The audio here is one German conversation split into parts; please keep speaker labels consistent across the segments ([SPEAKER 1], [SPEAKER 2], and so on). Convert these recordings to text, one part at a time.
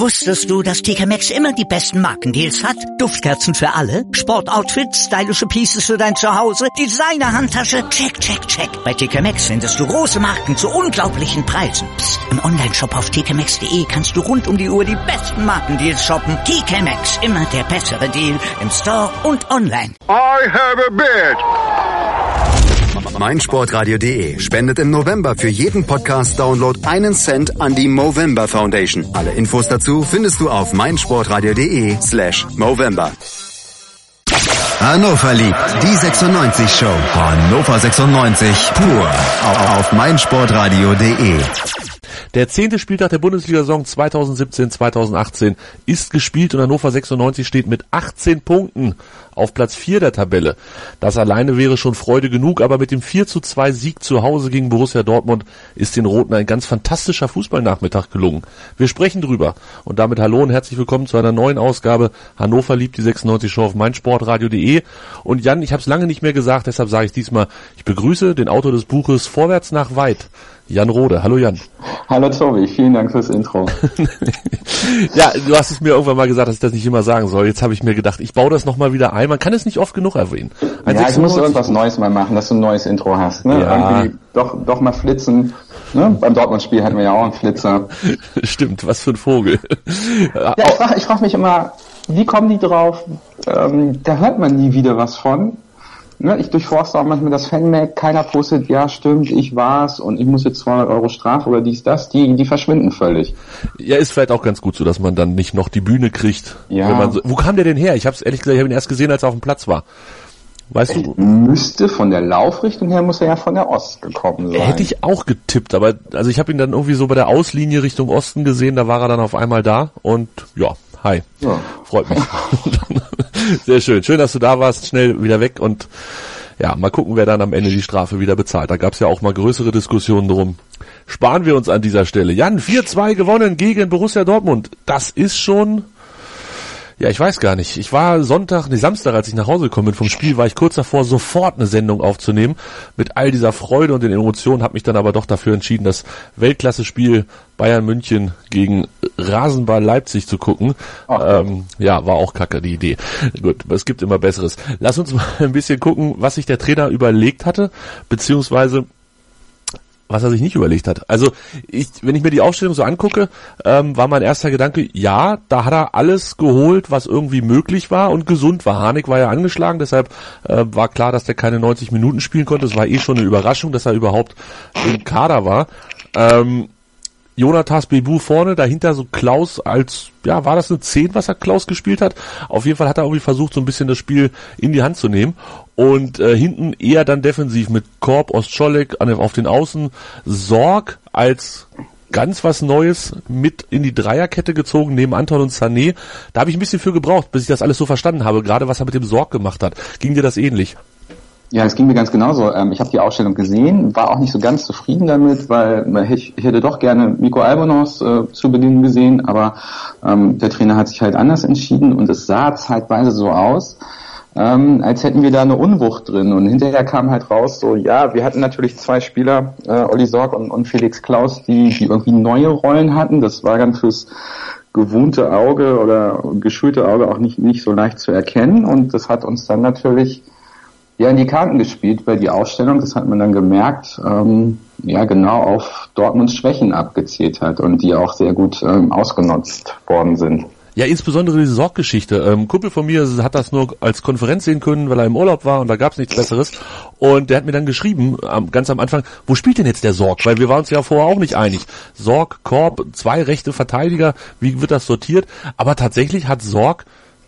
[SPEAKER 1] Wusstest du, dass TK Maxx immer die besten Markendeals hat? Duftkerzen für alle, Sportoutfits, stylische Pieces für dein Zuhause, Designer-Handtasche, check, check, check. Bei TK Maxx findest du große Marken zu unglaublichen Preisen. Psst. Im Onlineshop auf tkmaxx.de kannst du rund um die Uhr die besten Markendeals shoppen. TK Maxx, immer der bessere Deal im Store und online.
[SPEAKER 2] I have a bet.
[SPEAKER 3] meinsportradio.de spendet im November für jeden Podcast-Download 1 Cent an die Movember Foundation. Alle Infos dazu findest du auf meinsportradio.de/Movember. Hannover liebt die 96 Show. Hannover 96 pur auf meinsportradio.de.
[SPEAKER 4] Der 10. Spieltag der Bundesliga-Saison 2017-2018 ist gespielt und Hannover 96 steht mit 18 Punkten auf Platz 4 der Tabelle. Das alleine wäre schon Freude genug, aber mit dem 4:2 Sieg zu Hause gegen Borussia Dortmund ist den Roten ein ganz fantastischer Fußballnachmittag gelungen. Wir sprechen drüber und damit hallo und herzlich willkommen zu einer neuen Ausgabe Hannover liebt die 96 Show auf meinsportradio.de. Und Jan, ich habe es lange nicht mehr gesagt, deshalb sage ich diesmal, ich begrüße den Autor des Buches Vorwärts nach weit, Jan Rode. Hallo Jan.
[SPEAKER 5] Hallo Tobi, vielen Dank fürs Intro.
[SPEAKER 4] Ja, du hast es mir irgendwann mal gesagt, dass ich das nicht immer sagen soll. Jetzt habe ich mir gedacht, ich baue das nochmal wieder ein. Man kann es nicht oft genug erwähnen.
[SPEAKER 5] Ich muss irgendwas Neues mal machen, dass du ein neues Intro hast. Ne?
[SPEAKER 4] Ja.
[SPEAKER 5] Irgendwie doch mal flitzen. Ne? Beim Dortmund-Spiel hatten wir ja auch einen Flitzer.
[SPEAKER 4] Stimmt, was für ein Vogel.
[SPEAKER 5] Ja, ich frag mich immer, wie kommen die drauf? Da hört man nie wieder was von. Ne, ich durchforste auch manchmal das Fanmag, keiner postet, ja stimmt, ich war's und ich muss jetzt 200 € Strafe oder dies, das, die verschwinden völlig.
[SPEAKER 4] Ja, ist vielleicht auch ganz gut so, dass man dann nicht noch die Bühne kriegt.
[SPEAKER 5] Ja.
[SPEAKER 4] Wenn man so, wo kam der denn her? Ich hab's ehrlich gesagt, ich habe ihn erst gesehen, als er auf dem Platz war. Weißt du?
[SPEAKER 5] Müsste von der Laufrichtung her, muss er ja von der Ost gekommen sein.
[SPEAKER 4] Hätte ich auch getippt, aber also ich habe ihn dann irgendwie so bei der Auslinie Richtung Osten gesehen, da war er dann auf einmal da und ja, hi. Ja. Freut mich. Sehr schön. Schön, dass du da warst, schnell wieder weg und ja, mal gucken, wer dann am Ende die Strafe wieder bezahlt. Da gab's ja auch mal größere Diskussionen drum. Sparen wir uns an dieser Stelle. Jan, 4:2 gewonnen gegen Borussia Dortmund. Das ist schon... Ja, ich weiß gar nicht. Ich war Samstag, als ich nach Hause gekommen bin vom Spiel, war ich kurz davor, sofort eine Sendung aufzunehmen mit all dieser Freude und den Emotionen, habe mich dann aber doch dafür entschieden, das Weltklasse-Spiel Bayern München gegen Rasenball Leipzig zu gucken. Ja, war auch kacke, die Idee. Gut, es gibt immer Besseres. Lass uns mal ein bisschen gucken, was sich der Trainer überlegt hatte, beziehungsweise was er sich nicht überlegt hat. Also wenn ich mir die Aufstellung so angucke, war mein erster Gedanke, ja, da hat er alles geholt, was irgendwie möglich war und gesund war. Harnik war ja angeschlagen, deshalb war klar, dass der keine 90 Minuten spielen konnte. Es war eh schon eine Überraschung, dass er überhaupt im Kader war. Jonatas Bebu vorne, dahinter so Klaus als, ja, war das eine 10, was er Klaus gespielt hat? Auf jeden Fall hat er irgendwie versucht, so ein bisschen das Spiel in die Hand zu nehmen. Und hinten eher dann defensiv mit Korb, Ostscholek auf den Außen, Sorg als ganz was Neues mit in die Dreierkette gezogen, neben Anton und Sané. Da habe ich ein bisschen für gebraucht, bis ich das alles so verstanden habe, gerade was er mit dem Sorg gemacht hat. Ging dir das ähnlich?
[SPEAKER 5] Ja, es ging mir ganz genauso. Ich habe die Ausstellung gesehen, war auch nicht so ganz zufrieden damit, weil ich hätte doch gerne Mikko Albonos zu Beginn gesehen, aber der Trainer hat sich halt anders entschieden und es sah zeitweise so aus, als hätten wir da eine Unwucht drin. Und hinterher kam halt raus, so ja, wir hatten natürlich 2 Spieler, Olli Sorg und Felix Klaus, die irgendwie neue Rollen hatten. Das war dann fürs gewohnte Auge oder geschulte Auge auch nicht so leicht zu erkennen und das hat uns dann natürlich ja in die Karten gespielt, weil die Ausstellung, das hat man dann gemerkt, ja genau auf Dortmunds Schwächen abgezielt hat und die auch sehr gut ausgenutzt worden sind.
[SPEAKER 4] Ja, insbesondere diese Sorggeschichte. Kumpel von mir hat das nur als Konferenz sehen können, weil er im Urlaub war und da gab's nichts Besseres. Und der hat mir dann geschrieben, ganz am Anfang, wo spielt denn jetzt der Sorg? Weil wir waren uns ja vorher auch nicht einig. Sorg, Korb, 2 rechte Verteidiger, wie wird das sortiert? Aber tatsächlich hat Sorg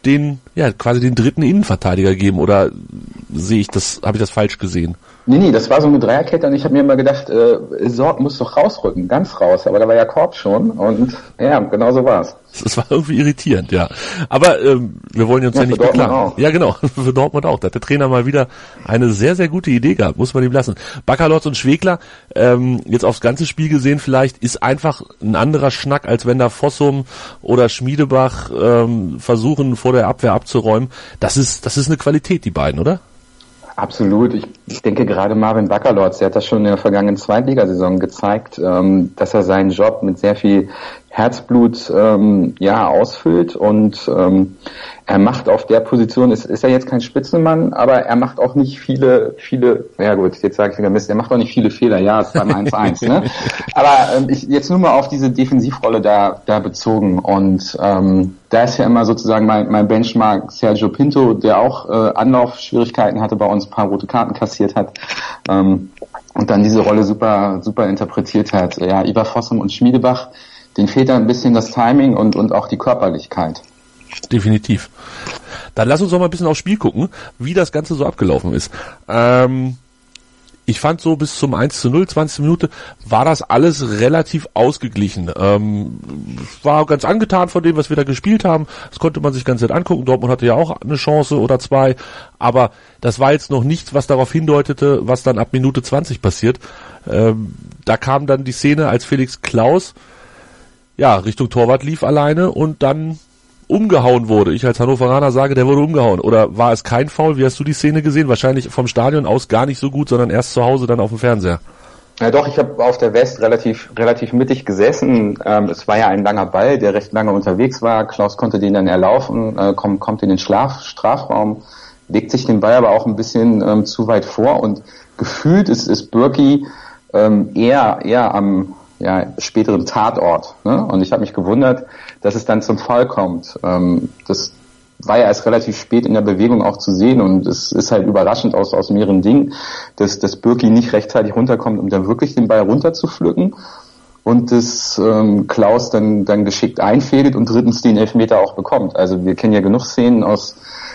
[SPEAKER 4] quasi den dritten Innenverteidiger gegeben, oder habe ich das falsch gesehen?
[SPEAKER 5] Nee, das war so eine Dreierkette und ich habe mir immer gedacht, Sorg muss doch rausrücken, ganz raus, aber da war ja Korb schon und ja, genau so war's.
[SPEAKER 4] Das war irgendwie irritierend, ja. Aber wir wollen uns ja nicht beklagen. Ja, genau, für Dortmund auch. Da hat der Trainer mal wieder eine sehr, sehr gute Idee gehabt, muss man ihm lassen. Baccalords und Schwegler, jetzt aufs ganze Spiel gesehen vielleicht, ist einfach ein anderer Schnack, als wenn da Fossum oder Schmiedebach versuchen, vor der Abwehr abzuräumen. Das ist eine Qualität, die beiden, oder?
[SPEAKER 5] Absolut. Ich denke gerade Marvin Baccalords, der hat das schon in der vergangenen Zweitligasaison gezeigt, dass er seinen Job mit sehr viel Herzblut ausfüllt und er macht auf der Position, ist er jetzt kein Spitzenmann, aber er macht auch nicht viele, ja gut, jetzt sage ich wieder Mist, er macht auch nicht viele Fehler, ja, es ist beim 1-1, ne? Aber ich jetzt nur mal auf diese Defensivrolle da bezogen und da ist ja immer sozusagen mein Benchmark Sergio Pinto, der auch Anlaufschwierigkeiten hatte, bei uns ein paar rote Karten kassiert hat und dann diese Rolle super interpretiert hat. Ja, Ivar Fossum und Schmiedebach, denen fehlt da ein bisschen das Timing und auch die Körperlichkeit.
[SPEAKER 4] Definitiv. Dann lass uns doch mal ein bisschen aufs Spiel gucken, wie das Ganze so abgelaufen ist. Ich fand so bis zum 1:0, 20. Minute, war das alles relativ ausgeglichen. War ganz angetan von dem, was wir da gespielt haben. Das konnte man sich ganz nett angucken. Dortmund hatte ja auch eine Chance oder zwei. Aber das war jetzt noch nichts, was darauf hindeutete, was dann ab Minute 20 passiert. Da kam dann die Szene, als Felix Klaus Richtung Torwart lief alleine und dann umgehauen wurde. Ich als Hannoveraner sage, der wurde umgehauen. Oder war es kein Foul? Wie hast du die Szene gesehen? Wahrscheinlich vom Stadion aus gar nicht so gut, sondern erst zu Hause, dann auf dem Fernseher.
[SPEAKER 5] Ja doch, ich habe auf der West relativ mittig gesessen. Es war ja ein langer Ball, der recht lange unterwegs war. Klaus konnte den dann erlaufen, kommt in den Strafraum, legt sich den Ball aber auch ein bisschen zu weit vor und gefühlt ist Bürki eher am späteren Tatort. Ne? Und ich habe mich gewundert, dass es dann zum Fall kommt. Das war ja erst relativ spät in der Bewegung auch zu sehen und es ist halt überraschend aus mehreren Dingen, dass Bürki nicht rechtzeitig runterkommt, um dann wirklich den Ball runterzupflücken und dass Klaus dann geschickt einfädelt und drittens den Elfmeter auch bekommt. Also wir kennen ja genug Szenen aus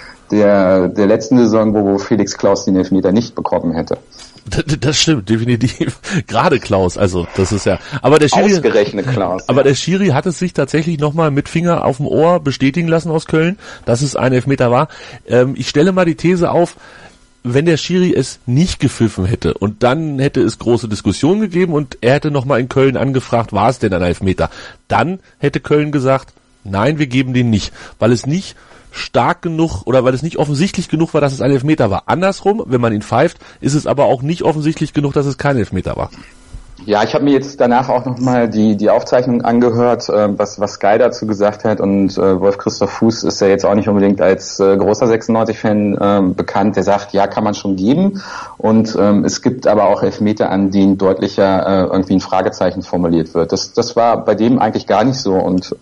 [SPEAKER 5] der letzten Saison, wo Felix Klaus den Elfmeter nicht bekommen hätte.
[SPEAKER 4] Das stimmt, definitiv. Gerade Klaus, also das ist ja. Aber der Schiri,
[SPEAKER 5] ausgerechnet Klaus.
[SPEAKER 4] Aber der Schiri hat es sich tatsächlich nochmal mit Finger auf dem Ohr bestätigen lassen aus Köln, dass es ein Elfmeter war. Ich stelle mal die These auf, wenn der Schiri es nicht gepfiffen hätte und dann hätte es große Diskussionen gegeben und er hätte nochmal in Köln angefragt, war es denn ein Elfmeter? Dann hätte Köln gesagt, nein, wir geben den nicht, weil es nicht stark genug oder weil es nicht offensichtlich genug war, dass es ein Elfmeter war. Andersrum, wenn man ihn pfeift, ist es aber auch nicht offensichtlich genug, dass es kein Elfmeter war.
[SPEAKER 5] Ja, ich habe mir jetzt danach auch nochmal die Aufzeichnung angehört, was Sky dazu gesagt hat und Wolf-Christoph Fuß ist ja jetzt auch nicht unbedingt als großer 96-Fan bekannt, der sagt, ja, kann man schon geben und es gibt aber auch Elfmeter, an denen deutlicher irgendwie ein Fragezeichen formuliert wird. Das war bei dem eigentlich gar nicht so und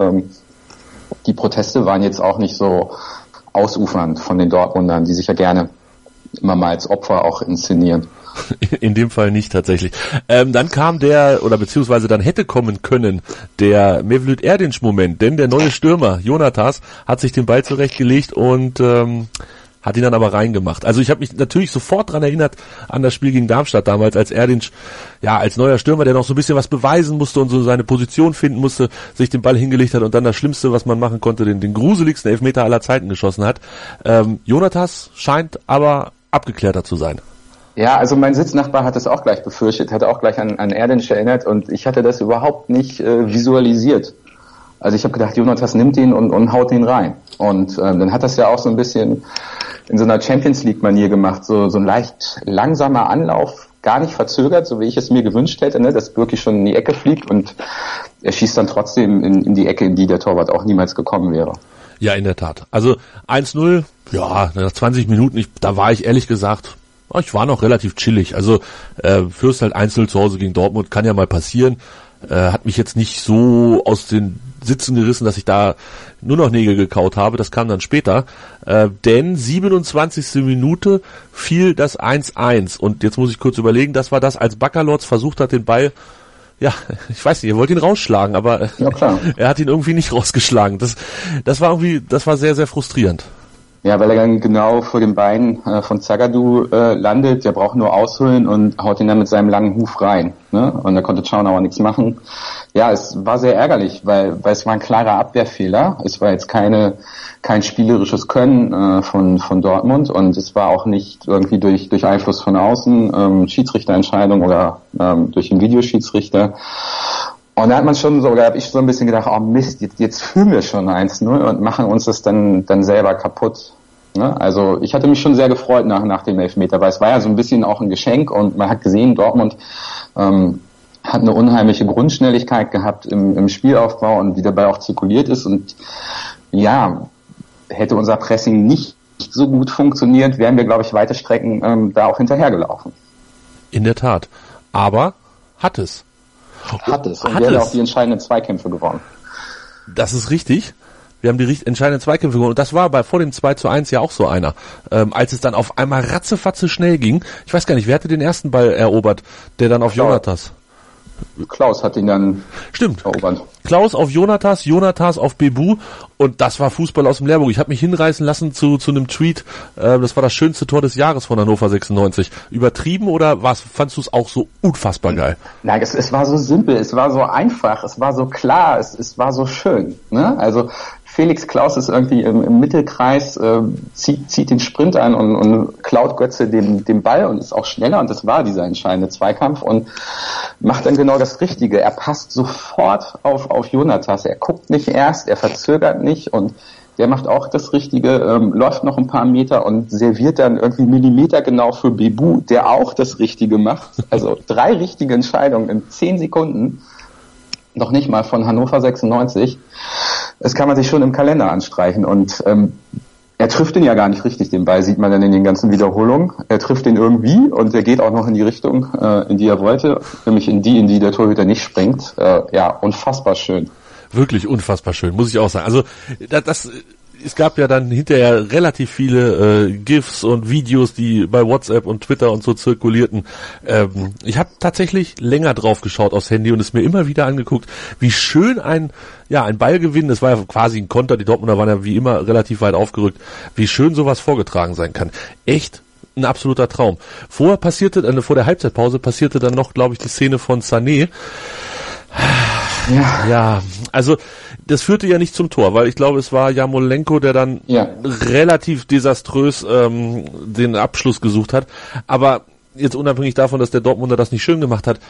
[SPEAKER 5] die Proteste waren jetzt auch nicht so ausufernd von den Dortmundern, die sich ja gerne immer mal als Opfer auch inszenieren.
[SPEAKER 4] In dem Fall nicht tatsächlich. Dann kam beziehungsweise dann hätte kommen können, der Mevlüt Erdinç-Moment, denn der neue Stürmer, Jonatas, hat sich den Ball zurechtgelegt und hat ihn dann aber reingemacht. Also ich habe mich natürlich sofort dran erinnert an das Spiel gegen Darmstadt damals, als Erdinç, als neuer Stürmer, der noch so ein bisschen was beweisen musste und so seine Position finden musste, sich den Ball hingelegt hat und dann das Schlimmste, was man machen konnte, den gruseligsten Elfmeter aller Zeiten geschossen hat. Jonatas scheint aber abgeklärter zu sein.
[SPEAKER 5] Ja, also mein Sitznachbar hat es auch gleich befürchtet, hat auch gleich an Erdinç erinnert und ich hatte das überhaupt nicht visualisiert. Also ich habe gedacht, Jonatas nimmt ihn und haut ihn rein. Und dann hat das ja auch so ein bisschen in so einer Champions-League-Manier gemacht, so ein leicht langsamer Anlauf, gar nicht verzögert, so wie ich es mir gewünscht hätte, ne, dass Bürki schon in die Ecke fliegt und er schießt dann trotzdem in die Ecke, in die der Torwart auch niemals gekommen wäre.
[SPEAKER 4] Ja, in der Tat. Also 1:0, nach 20 Minuten, da war ich ehrlich gesagt, ich war noch relativ chillig. Also führst halt 1:0 zu Hause gegen Dortmund, kann ja mal passieren. Hat mich jetzt nicht so aus den Sitzen gerissen, dass ich da nur noch Nägel gekaut habe. Das kam dann später. Denn 27. Minute fiel das 1:1. Und jetzt muss ich kurz überlegen, das war das, als Baccalords versucht hat, den Ball, ich weiß nicht, er wollte ihn rausschlagen, aber klar. Er hat ihn irgendwie nicht rausgeschlagen. Das war sehr, sehr frustrierend.
[SPEAKER 5] Ja, weil er dann genau vor dem Bein von Zagadou landet, der braucht nur ausholen und haut ihn dann mit seinem langen Huf rein. Ne? Und da konnte Schauner nichts machen. Ja, es war sehr ärgerlich, weil es war ein klarer Abwehrfehler. Es war jetzt kein spielerisches Können von Dortmund und es war auch nicht irgendwie durch Einfluss von außen, Schiedsrichterentscheidung oder durch den Videoschiedsrichter. Und da hat man schon so, da habe ich so ein bisschen gedacht, oh Mist, jetzt führen wir schon 1:0 und machen uns das dann selber kaputt. Ne? Also ich hatte mich schon sehr gefreut nach dem Elfmeter, weil es war ja so ein bisschen auch ein Geschenk und man hat gesehen, Dortmund hat eine unheimliche Grundschnelligkeit gehabt im Spielaufbau und wie dabei auch zirkuliert ist. Und ja, hätte unser Pressing nicht so gut funktioniert, wären wir, glaube ich, weite Strecken da auch hinterhergelaufen.
[SPEAKER 4] In der Tat. Aber hat es.
[SPEAKER 5] Und wir haben auch die entscheidenden Zweikämpfe gewonnen.
[SPEAKER 4] Das ist richtig. Wir haben die entscheidenden Zweikämpfe gewonnen. Und das war vor dem 2:1 ja auch so einer. Als es dann auf einmal ratzefatze schnell ging. Ich weiß gar nicht, wer hatte den ersten Ball erobert, der dann auf Jonatas?
[SPEAKER 5] Klaus hat ihn dann erobert.
[SPEAKER 4] Klaus auf Jonatas auf Bebu und das war Fußball aus dem Lehrbuch. Ich habe mich hinreißen lassen zu einem Tweet, das war das schönste Tor des Jahres von Hannover 96. Übertrieben oder fandst du es auch so unfassbar geil?
[SPEAKER 5] Nein, es war so simpel, es war so einfach, es war so klar, es war so schön. Ne? Also Felix Klaus ist irgendwie im Mittelkreis, zieht den Sprint an und klaut Götze den Ball und ist auch schneller und das war dieser entscheidende Zweikampf und macht dann genau das Richtige. Er passt sofort auf Jonatas. Er guckt nicht erst, er verzögert nicht und der macht auch das Richtige, läuft noch ein paar Meter und serviert dann irgendwie millimetergenau für Bebu, der auch das Richtige macht. Also 3 richtige Entscheidungen in 10 Sekunden. Noch nicht mal von Hannover 96. Das kann man sich schon im Kalender anstreichen und er trifft den ja gar nicht richtig, den Ball sieht man dann in den ganzen Wiederholungen. Er trifft den irgendwie und er geht auch noch in die Richtung, in die er wollte, nämlich in die der Torhüter nicht springt. Ja, unfassbar schön.
[SPEAKER 4] Wirklich unfassbar schön, muss ich auch sagen. Also es gab ja dann hinterher relativ viele GIFs und Videos, die bei WhatsApp und Twitter und so zirkulierten. Ich habe tatsächlich länger drauf geschaut aufs Handy und es mir immer wieder angeguckt, wie schön ein Ballgewinn, das war ja quasi ein Konter, die Dortmunder waren ja wie immer relativ weit aufgerückt, wie schön sowas vorgetragen sein kann. Echt ein absoluter Traum. Vor der Halbzeitpause passierte dann noch, glaube ich, die Szene von Sané. Ja, also das führte ja nicht zum Tor, weil ich glaube, es war Jarmolenko, der dann relativ desaströs den Abschluss gesucht hat. Aber jetzt unabhängig davon, dass der Dortmunder das nicht schön gemacht hat,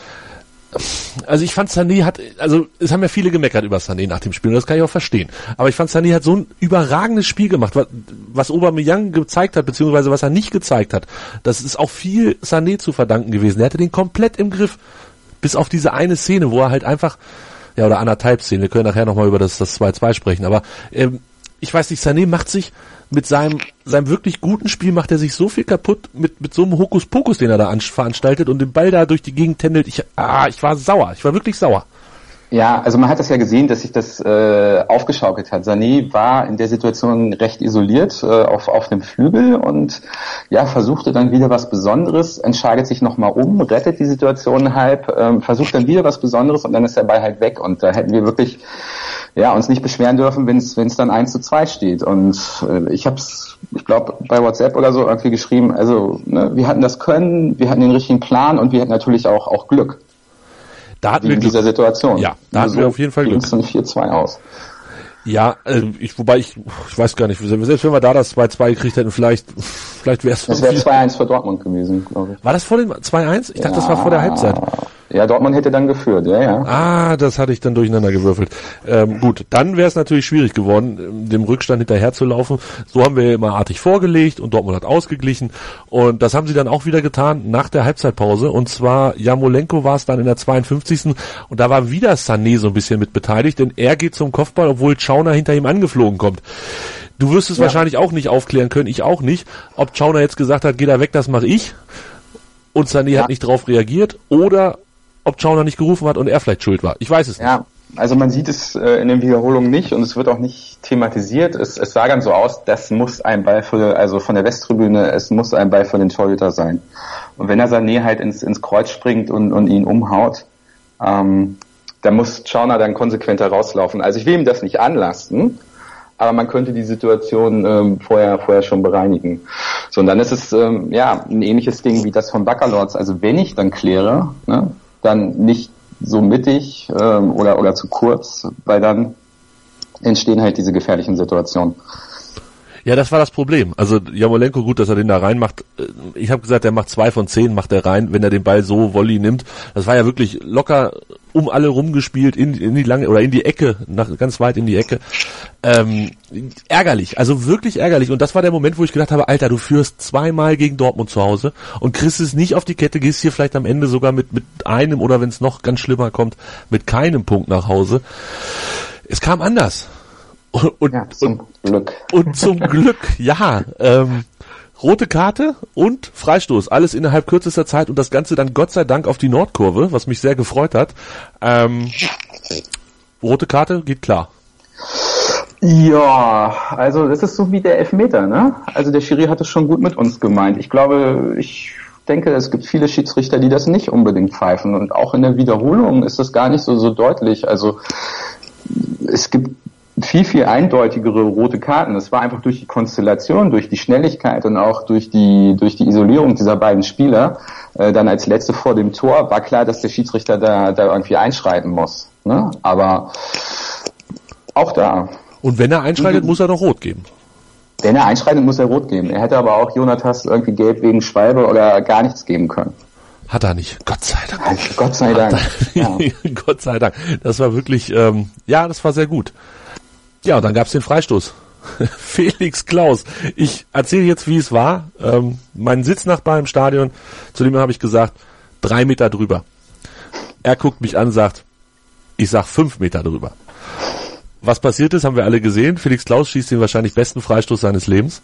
[SPEAKER 4] also ich fand Sané es haben ja viele gemeckert über Sané nach dem Spiel und das kann ich auch verstehen. Aber ich fand Sané hat so ein überragendes Spiel gemacht, was Aubameyang gezeigt hat, beziehungsweise was er nicht gezeigt hat. Das ist auch viel Sané zu verdanken gewesen. Er hatte den komplett im Griff. Bis auf diese eine Szene, wo er halt einfach, oder anderthalb Szenen, wir können nachher nochmal über das 2:2 sprechen, aber ich weiß nicht, Sané macht sich mit seinem wirklich guten Spiel, macht er sich so viel kaputt mit so einem Hokuspokus, den er da veranstaltet und den Ball da durch die Gegend tändelt. Ich war sauer, ich war wirklich sauer.
[SPEAKER 5] Ja, also man hat das ja gesehen, dass sich das aufgeschaukelt hat. Sané war in der Situation recht isoliert auf dem Flügel und versuchte dann wieder was Besonderes, entscheidet sich nochmal rettet die Situation halb, versucht dann wieder was Besonderes und dann ist der Ball halt weg und da hätten wir wirklich uns nicht beschweren dürfen, wenn es dann 1:2 steht und ich glaube bei WhatsApp oder so irgendwie geschrieben, also wir hatten das Können, wir hatten den richtigen Plan und wir hatten natürlich auch Glück.
[SPEAKER 4] Da hatten wir Glück.
[SPEAKER 5] Dieser Situation.
[SPEAKER 4] Ja, da hatten wir auf jeden Fall Glück.
[SPEAKER 5] Ging es dann 4:2 aus.
[SPEAKER 4] Ja, ich weiß gar nicht, selbst wenn wir da das 2:2 gekriegt hätten, vielleicht wäre es...
[SPEAKER 5] Das wäre 2:1 für Dortmund gewesen, glaube ich.
[SPEAKER 4] War das vor dem 2:1? Ich dachte, das war vor der Halbzeit.
[SPEAKER 5] Ja, Dortmund hätte dann geführt, ja.
[SPEAKER 4] Das hatte ich dann durcheinander gewürfelt. Gut, dann wäre es natürlich schwierig geworden, dem Rückstand hinterher zu laufen. So haben wir immer artig vorgelegt und Dortmund hat ausgeglichen. Und das haben sie dann auch wieder getan nach der Halbzeitpause. Und zwar Jarmolenko war es dann in der 52. Und da war wieder Sané so ein bisschen mit beteiligt, denn er geht zum Kopfball, obwohl Schauner hinter ihm angeflogen kommt. Du wirst es wahrscheinlich auch nicht aufklären können, ich auch nicht, ob Schauner jetzt gesagt hat, geh da weg, das mache ich. Und Sané hat nicht drauf reagiert oder ob Schauner nicht gerufen hat und er vielleicht schuld war. Ich weiß es nicht.
[SPEAKER 5] Ja, also man sieht es in den Wiederholungen nicht und es wird auch nicht thematisiert. Es sah dann so aus, das muss ein Ball von der Westtribüne, es muss ein Ball für den Torhüter sein. Und wenn er Sané halt ins Kreuz springt und ihn umhaut, dann muss Schauner dann konsequenter rauslaufen. Also ich will ihm das nicht anlasten, aber man könnte die Situation vorher schon bereinigen. So, und dann ist es ein ähnliches Ding wie das von Baccalords. Also wenn ich dann kläre, dann nicht so mittig oder zu kurz, weil dann entstehen halt diese gefährlichen Situationen.
[SPEAKER 4] Ja, das war das Problem. Also Jarmolenko, gut, dass er den da reinmacht. Ich habe gesagt, er macht 2 von 10, macht er rein, wenn er den Ball so Volley nimmt. Das war ja wirklich locker um alle rumgespielt, in die lange oder in die Ecke, ganz weit in die Ecke. Ärgerlich, also wirklich ärgerlich. Und das war der Moment, wo ich gedacht habe, Alter, du führst 2-mal gegen Dortmund zu Hause und kriegst es nicht auf die Kette, gehst hier vielleicht am Ende sogar mit einem oder wenn es noch ganz schlimmer kommt, mit keinem Punkt nach Hause. Es kam anders. Und zum Glück, ja. Rote Karte und Freistoß, alles innerhalb kürzester Zeit und das Ganze dann Gott sei Dank auf die Nordkurve, was mich sehr gefreut hat. Rote Karte geht klar.
[SPEAKER 5] Ja, also das ist so wie der Elfmeter, ne? Also der Schiri hat es schon gut mit uns gemeint. Ich denke, es gibt viele Schiedsrichter, die das nicht unbedingt pfeifen und auch in der Wiederholung ist das gar nicht so deutlich. Also es gibt viel eindeutigere rote Karten. Das war einfach durch die Konstellation, durch die Schnelligkeit und auch durch die Isolierung dieser beiden Spieler. Dann als letzte vor dem Tor war klar, dass der Schiedsrichter da irgendwie einschreiten muss. Ne? Aber auch da.
[SPEAKER 4] Und wenn er einschreitet, muss er doch rot geben.
[SPEAKER 5] Wenn er einschreitet, muss er rot geben. Er hätte aber auch Jonathas irgendwie gelb wegen Schwalbe oder gar nichts geben können.
[SPEAKER 4] Hat er nicht. Gott sei Dank.
[SPEAKER 5] Gott sei Dank.
[SPEAKER 4] Ja. Gott sei Dank. Das war wirklich, das war sehr gut. Ja, und dann gab's den Freistoß. Felix Klaus. Ich erzähle jetzt, wie es war. Mein Sitznachbar im Stadion, zu dem habe ich gesagt, 3 Meter drüber. Er guckt mich an und sagt, ich sag 5 Meter drüber. Was passiert ist, haben wir alle gesehen. Felix Klaus schießt den wahrscheinlich besten Freistoß seines Lebens.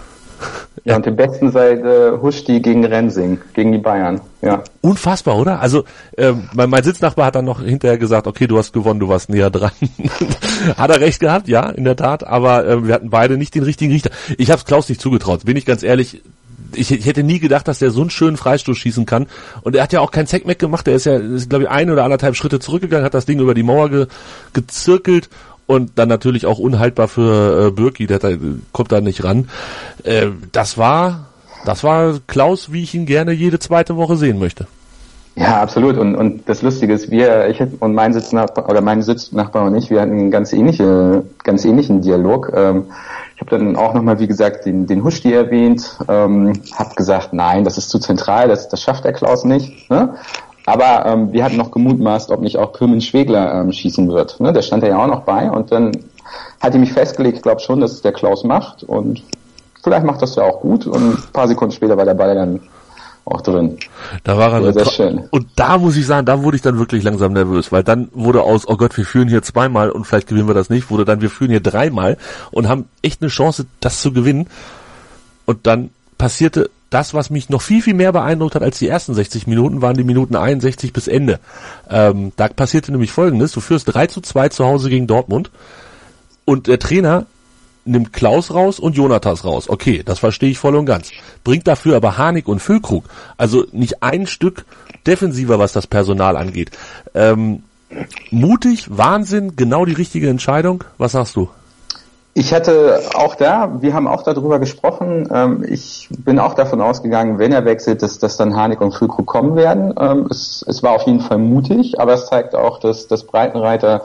[SPEAKER 5] Ja, und den besten seit Huschti gegen Rensing, gegen die Bayern. Ja.
[SPEAKER 4] Unfassbar, oder? Also mein Sitznachbar hat dann noch hinterher gesagt, okay, du hast gewonnen, du warst näher dran. Hat er recht gehabt, ja, in der Tat, aber wir hatten beide nicht den richtigen Richter. Ich habe es Klaus nicht zugetraut, bin ich ganz ehrlich. Ich hätte nie gedacht, dass der so einen schönen Freistoß schießen kann. Und er hat ja auch kein Zeckmeck gemacht. Er ist glaube ich, 1 oder 1,5 Schritte zurückgegangen, hat das Ding über die Mauer gezirkelt. Und dann natürlich auch unhaltbar für Bürki, kommt da nicht ran. Das war Klaus, wie ich ihn gerne jede zweite Woche sehen möchte.
[SPEAKER 5] Ja, absolut. Und das Lustige ist, mein Sitznachbar und ich, wir hatten einen ganz ähnlichen Dialog. Ich habe dann auch nochmal, wie gesagt, den Huschti erwähnt, habe gesagt, nein, das ist zu zentral, das schafft der Klaus nicht. Ne? Aber wir hatten noch gemutmaßt, ob nicht auch Pirmin Schwegler schießen wird. Ne? Der stand ja auch noch bei und dann hat er mich festgelegt, ich glaube schon, dass es der Klaus macht und vielleicht macht das ja auch gut und ein paar Sekunden später war der Ball dann auch drin.
[SPEAKER 4] Da war er
[SPEAKER 5] sehr schön.
[SPEAKER 4] Und da muss ich sagen, da wurde ich dann wirklich langsam nervös, weil dann wurde aus, oh Gott, wir führen hier 2-mal und vielleicht gewinnen wir das nicht, wurde dann, wir führen hier 3-mal und haben echt eine Chance, das zu gewinnen. Und dann passierte das, was mich noch viel mehr beeindruckt hat als die ersten 60 Minuten, waren die Minuten 61 bis Ende. Da passierte nämlich Folgendes, du führst 3-2 zu Hause gegen Dortmund und der Trainer nimmt Klaus raus und Jonathas raus. Okay, das verstehe ich voll und ganz. Bringt dafür aber Harnik und Füllkrug, also nicht ein Stück defensiver, was das Personal angeht. Mutig, Wahnsinn, genau die richtige Entscheidung. Was sagst du?
[SPEAKER 5] Wir haben auch darüber gesprochen, ich bin auch davon ausgegangen, wenn er wechselt, dass dann Harnik und Füllkrug kommen werden. Es war auf jeden Fall mutig, aber es zeigt auch, dass Breitenreiter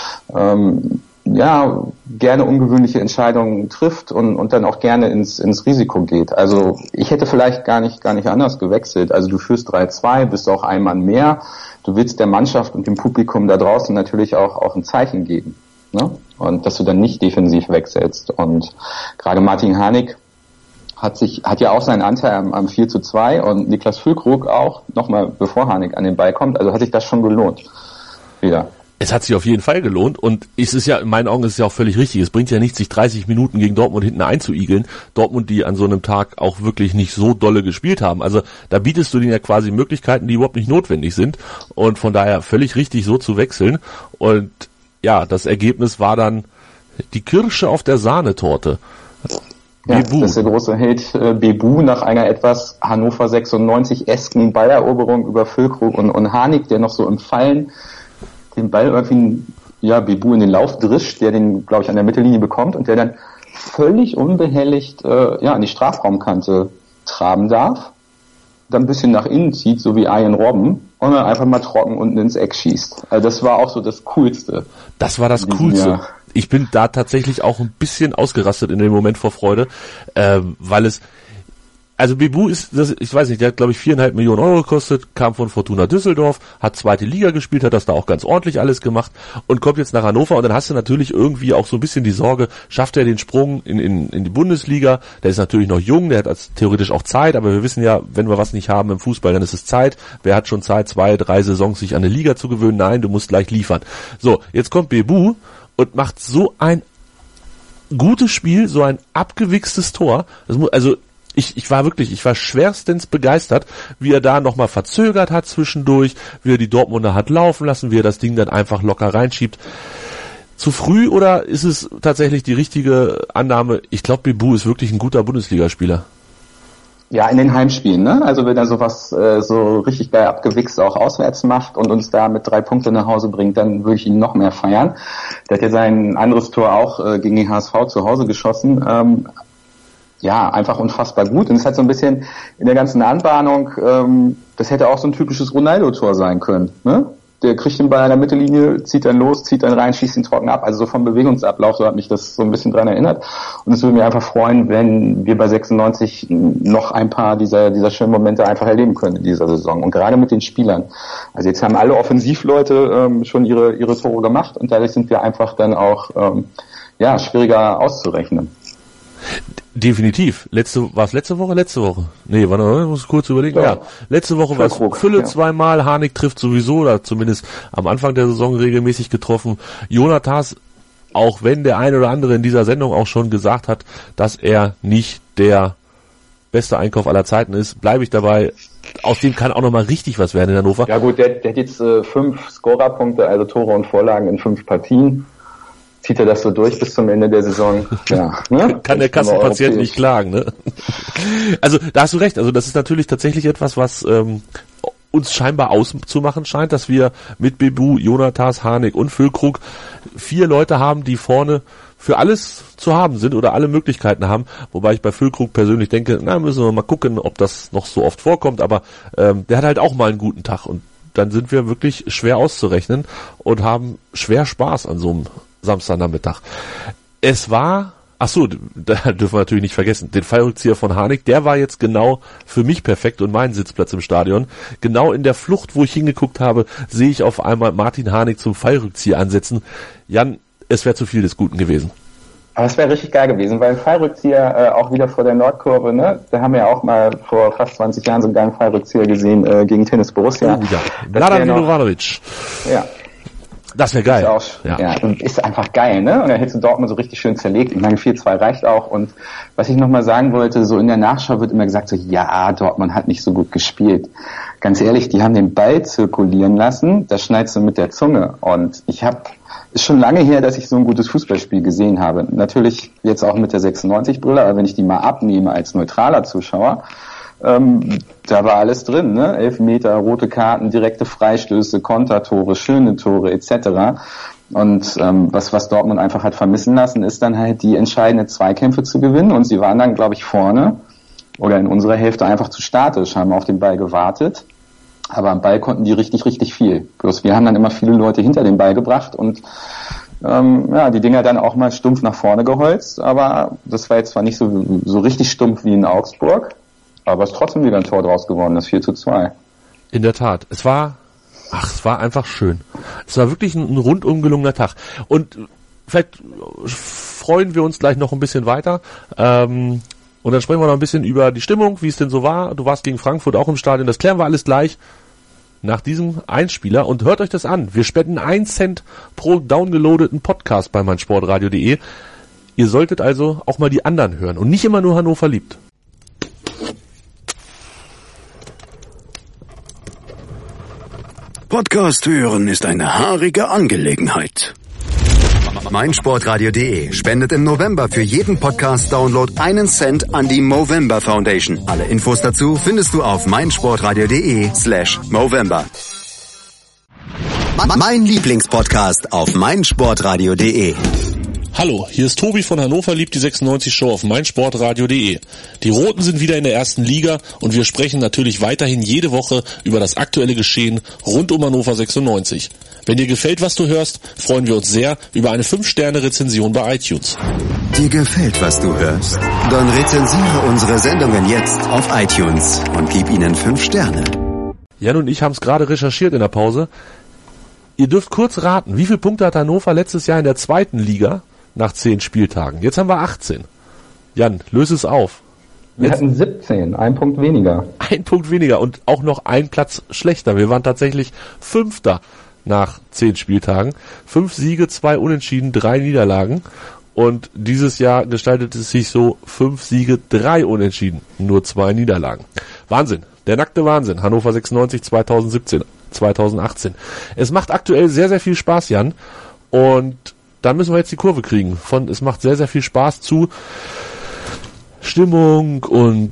[SPEAKER 5] gerne ungewöhnliche Entscheidungen trifft und dann auch gerne ins Risiko geht. Also ich hätte vielleicht gar nicht anders gewechselt. Also du führst 3-2, bist auch ein Mann mehr. Du willst der Mannschaft und dem Publikum da draußen natürlich auch ein Zeichen geben. Ne? Und dass du dann nicht defensiv wechselst. Und gerade Martin Harnik hat ja auch seinen Anteil am 4-2 und Niklas Füllkrug auch, nochmal bevor Harnik an den Ball kommt. Also hat sich das schon gelohnt. Wieder.
[SPEAKER 4] Es hat sich auf jeden Fall gelohnt und es ist ja, in meinen Augen ist es ja auch völlig richtig. Es bringt ja nichts, sich 30 Minuten gegen Dortmund hinten einzuigeln. Dortmund, die an so einem Tag auch wirklich nicht so dolle gespielt haben. Also da bietest du denen ja quasi Möglichkeiten, die überhaupt nicht notwendig sind. Und von daher völlig richtig, so zu wechseln. Und ja, das Ergebnis war dann die Kirsche auf der Sahnetorte.
[SPEAKER 5] Ja, Bebu. Das ist der große Held Bebu nach einer etwas Hannover 96-esken Balleroberung über Füllkrug und Harnik, der noch so im Fallen den Ball irgendwie, Bebu in den Lauf drischt, der den, glaube ich, an der Mittellinie bekommt und der dann völlig unbehelligt an die Strafraumkante traben darf, dann ein bisschen nach innen zieht, so wie Arjen Robben und dann einfach mal trocken unten ins Eck schießt. Also das war auch so das Coolste.
[SPEAKER 4] Das war das Coolste. Jahr. Ich bin da tatsächlich auch ein bisschen ausgerastet in dem Moment vor Freude, weil es, also Bebu ist, das, ich weiß nicht, der hat glaube ich 4,5 Millionen Euro gekostet, kam von Fortuna Düsseldorf, hat zweite Liga gespielt, hat das da auch ganz ordentlich alles gemacht und kommt jetzt nach Hannover und dann hast du natürlich irgendwie auch so ein bisschen die Sorge, schafft er den Sprung in die Bundesliga, der ist natürlich noch jung, der hat theoretisch auch Zeit, aber wir wissen ja, wenn wir was nicht haben im Fußball, dann ist es Zeit. Wer hat schon Zeit, 2, 3 Saisons sich an eine Liga zu gewöhnen? Nein, du musst gleich liefern. So, jetzt kommt Bebu und macht so ein gutes Spiel, so ein abgewichstes Tor. Das muss, also ich war schwerstens begeistert, wie er da nochmal verzögert hat zwischendurch, wie er die Dortmunder hat laufen lassen, wie er das Ding dann einfach locker reinschiebt. Zu früh oder ist es tatsächlich die richtige Annahme? Ich glaube, Bebu ist wirklich ein guter Bundesligaspieler.
[SPEAKER 5] Ja, in den Heimspielen, ne? Also wenn er sowas so richtig geil abgewichst auch auswärts macht und uns da mit 3 Punkten nach Hause bringt, dann würde ich ihn noch mehr feiern. Der hat ja sein anderes Tor auch gegen den HSV zu Hause geschossen. Ja, einfach unfassbar gut. Und es hat so ein bisschen in der ganzen Anbahnung, das hätte auch so ein typisches Ronaldo-Tor sein können, ne? Der kriegt den Ball an der Mittellinie, zieht dann los, zieht dann rein, schießt ihn trocken ab. Also so vom Bewegungsablauf, so hat mich das so ein bisschen dran erinnert. Und es würde mich einfach freuen, wenn wir bei 96 noch ein paar dieser schönen Momente einfach erleben können in dieser Saison. Und gerade mit den Spielern. Also jetzt haben alle Offensivleute schon ihre Tore gemacht und dadurch sind wir einfach dann auch schwieriger auszurechnen.
[SPEAKER 4] Definitiv. War es letzte Woche? Nee, warte, ich muss kurz überlegen. Ja, letzte Woche war es Fülle 2-mal, Harnik trifft sowieso, oder zumindest am Anfang der Saison regelmäßig getroffen. Jonathas, auch wenn der eine oder andere in dieser Sendung auch schon gesagt hat, dass er nicht der beste Einkauf aller Zeiten ist, bleibe ich dabei. Aus dem kann auch nochmal richtig was werden in Hannover.
[SPEAKER 5] Ja gut, der hat jetzt 5 Scorerpunkte, also Tore und Vorlagen in 5 Partien. Zieht er das so durch bis zum Ende der Saison? Ja, ne?
[SPEAKER 4] Kann der Kassenpatient nicht klagen, ne? Also, da hast du recht. Also, das ist natürlich tatsächlich etwas, was uns scheinbar auszumachen scheint, dass wir mit Bebu, Jonathas, Harnik und Füllkrug 4 Leute haben, die vorne für alles zu haben sind oder alle Möglichkeiten haben. Wobei ich bei Füllkrug persönlich denke, müssen wir mal gucken, ob das noch so oft vorkommt. Aber der hat halt auch mal einen guten Tag und dann sind wir wirklich schwer auszurechnen und haben schwer Spaß an so einem Samstagnachmittag. Es war, da dürfen wir natürlich nicht vergessen, den Fallrückzieher von Harnik, der war jetzt genau für mich perfekt und mein Sitzplatz im Stadion. Genau in der Flucht, wo ich hingeguckt habe, sehe ich auf einmal Martin Harnik zum Fallrückzieher ansetzen. Jan, es wäre zu viel des Guten gewesen.
[SPEAKER 5] Aber es wäre richtig geil gewesen, weil ein Fallrückzieher auch wieder vor der Nordkurve, ne? Da haben wir ja auch mal vor fast 20 Jahren so einen geilen Fallrückzieher gesehen gegen Tennis Borussia.
[SPEAKER 4] Oh ja, Vladan Miloranovic.
[SPEAKER 5] Ja.
[SPEAKER 4] Das wäre geil.
[SPEAKER 5] Ja, und ist einfach geil, ne? Und dann hättest du Dortmund so richtig schön zerlegt. Ich meine, 4-2 reicht auch. Und was ich nochmal sagen wollte, so in der Nachschau wird immer gesagt, so, ja, Dortmund hat nicht so gut gespielt. Ganz ehrlich, die haben den Ball zirkulieren lassen, das schneidest du mit der Zunge. Und ist schon lange her, dass ich so ein gutes Fußballspiel gesehen habe. Natürlich jetzt auch mit der 96-Brille, aber wenn ich die mal abnehme als neutraler Zuschauer, da war alles drin, ne? Elfmeter, rote Karten, direkte Freistöße, Kontertore, schöne Tore etc. Und was Dortmund einfach hat vermissen lassen, ist dann halt die entscheidenden Zweikämpfe zu gewinnen. Und sie waren dann, glaube ich, vorne oder in unserer Hälfte einfach zu statisch, haben auf den Ball gewartet. Aber am Ball konnten die richtig, richtig viel. Bloß wir haben dann immer viele Leute hinter den Ball gebracht und die Dinger dann auch mal stumpf nach vorne geholzt. Aber das war jetzt zwar nicht so richtig stumpf wie in Augsburg, aber es ist trotzdem wieder ein Tor draus geworden, das 4-2.
[SPEAKER 4] In der Tat. Es war einfach schön. Es war wirklich ein rundum gelungener Tag. Und vielleicht freuen wir uns gleich noch ein bisschen weiter. Und dann sprechen wir noch ein bisschen über die Stimmung, wie es denn so war. Du warst gegen Frankfurt auch im Stadion. Das klären wir alles gleich nach diesem Einspieler. Und hört euch das an. Wir spenden 1 Cent pro downgeloadeten Podcast bei meinsportradio.de. Ihr solltet also auch mal die anderen hören und nicht immer nur Hannover liebt.
[SPEAKER 3] Podcast hören ist eine haarige Angelegenheit. meinsportradio.de spendet im November für jeden Podcast-Download 1 Cent an die Movember Foundation. Alle Infos dazu findest du auf meinsportradio.de/Movember. Mein Lieblingspodcast auf meinsportradio.de.
[SPEAKER 6] Hallo, hier ist Tobi von Hannover liebt die 96 Show auf meinsportradio.de. Die Roten sind wieder in der ersten Liga und wir sprechen natürlich weiterhin jede Woche über das aktuelle Geschehen rund um Hannover 96. Wenn dir gefällt, was du hörst, freuen wir uns sehr über eine 5-Sterne-Rezension bei iTunes.
[SPEAKER 3] Dir gefällt, was du hörst? Dann rezensiere unsere Sendungen jetzt auf iTunes und gib ihnen 5 Sterne.
[SPEAKER 4] Jan und ich haben es gerade recherchiert in der Pause. Ihr dürft kurz raten, wie viele Punkte hat Hannover letztes Jahr in der 2. Liga nach 10 Spieltagen? Jetzt haben wir 18. Jan, löse es auf.
[SPEAKER 5] Wir hatten 17, 1 Punkt weniger.
[SPEAKER 4] 1 Punkt weniger und auch noch 1 Platz schlechter. Wir waren tatsächlich 5. nach 10 Spieltagen. 5 Siege, 2 Unentschieden, 3 Niederlagen. Und dieses Jahr gestaltet es sich so: 5 Siege, 3 Unentschieden, nur 2 Niederlagen. Wahnsinn. Der nackte Wahnsinn. Hannover 96 2017, 2018. Es macht aktuell sehr, sehr viel Spaß, Jan. Und da müssen wir jetzt die Kurve kriegen. Von es macht sehr, sehr viel Spaß zu Stimmung und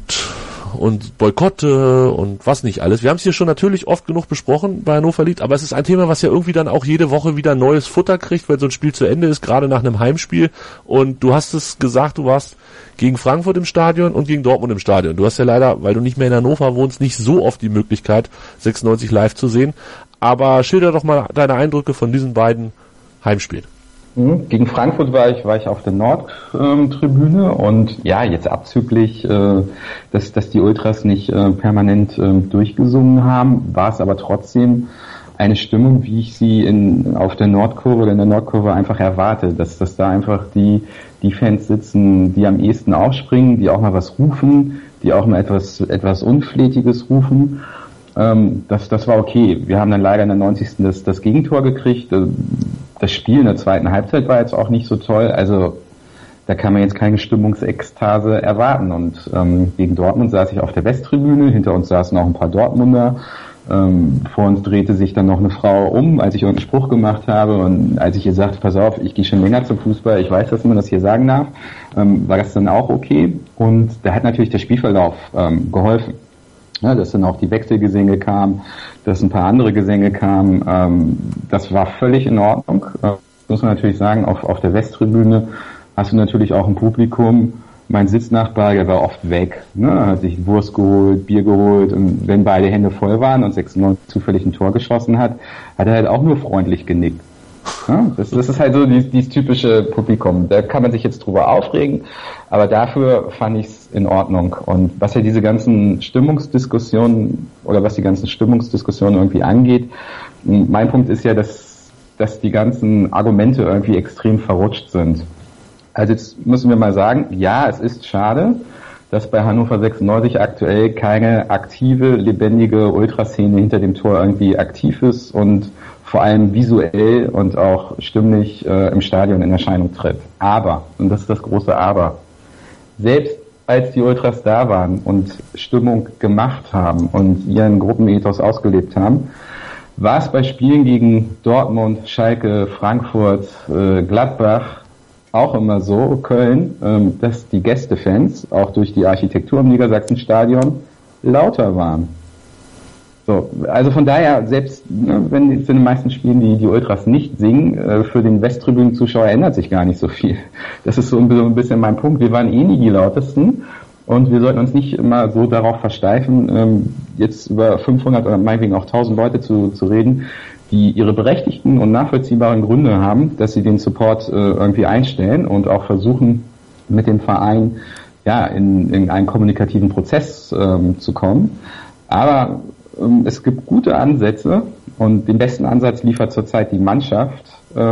[SPEAKER 4] Boykotte und was nicht alles. Wir haben es hier schon natürlich oft genug besprochen bei Hannover Lied, aber es ist ein Thema, was ja irgendwie dann auch jede Woche wieder neues Futter kriegt, wenn so ein Spiel zu Ende ist, gerade nach einem Heimspiel. Und du hast es gesagt, du warst gegen Frankfurt im Stadion und gegen Dortmund im Stadion. Du hast ja leider, weil du nicht mehr in Hannover wohnst, nicht so oft die Möglichkeit, 96 live zu sehen. Aber schilder doch mal deine Eindrücke von diesen beiden Heimspielen.
[SPEAKER 5] Gegen Frankfurt war ich auf der Nordtribüne und ja, jetzt abzüglich, dass die Ultras nicht permanent durchgesungen haben, war es aber trotzdem eine Stimmung, wie ich sie auf der Nordkurve oder in der Nordkurve einfach erwarte, dass da einfach die Fans sitzen, die am ehesten aufspringen, die auch mal was rufen, die auch mal etwas Unflätiges rufen. Das war okay. Wir haben dann leider in der 90. das Gegentor gekriegt. Das Spiel in der zweiten Halbzeit war jetzt auch nicht so toll. Also da kann man jetzt keine Stimmungsekstase erwarten. Und gegen Dortmund saß ich auf der Westtribüne. Hinter uns saßen auch ein paar Dortmunder. Vor uns drehte sich dann noch eine Frau um, als ich irgendeinen Spruch gemacht habe. Und als ich ihr sagte, pass auf, ich gehe schon länger zum Fußball, ich weiß, dass man das hier sagen darf, war das dann auch okay. Und da hat natürlich der Spielverlauf geholfen. Ja, dass dann auch die Wechselgesänge kamen, dass ein paar andere Gesänge kamen, das war völlig in Ordnung. Muss man natürlich sagen, auf der Westtribüne hast du natürlich auch ein Publikum. Mein Sitznachbar, der war oft weg, ne, hat sich Wurst geholt, Bier geholt, und wenn beide Hände voll waren und 96 zufällig ein Tor geschossen hat er halt auch nur freundlich genickt. Ja, das ist halt so dieses typische Publikum. Da kann man sich jetzt drüber aufregen, aber dafür fand ich es in Ordnung. Und was ja diese ganzen Stimmungsdiskussionen irgendwie angeht, mein Punkt ist ja, dass die ganzen Argumente irgendwie extrem verrutscht sind. Also jetzt müssen wir mal sagen, ja, es ist schade, dass bei Hannover 96 aktuell keine aktive, lebendige Ultraszene hinter dem Tor irgendwie aktiv ist und vor allem visuell und auch stimmlich im Stadion in Erscheinung tritt. Aber, und das ist das große Aber, selbst als die Ultras da waren und Stimmung gemacht haben und ihren Gruppenethos ausgelebt haben, war es bei Spielen gegen Dortmund, Schalke, Frankfurt, Gladbach auch immer so, Köln, dass die Gästefans auch durch die Architektur im Niedersachsenstadion lauter waren. So, also von daher, selbst wenn jetzt in den meisten Spielen die Ultras nicht singen, für den Westtribünen-Zuschauer ändert sich gar nicht so viel. Das ist so ein bisschen mein Punkt. Wir waren eh nie die lautesten und wir sollten uns nicht immer so darauf versteifen, jetzt über 500 oder meinetwegen auch 1000 Leute zu reden, die ihre berechtigten und nachvollziehbaren Gründe haben, dass sie den Support irgendwie einstellen und auch versuchen, mit dem Verein ja in einen kommunikativen Prozess zu kommen. Aber es gibt gute Ansätze und den besten Ansatz liefert zurzeit die Mannschaft,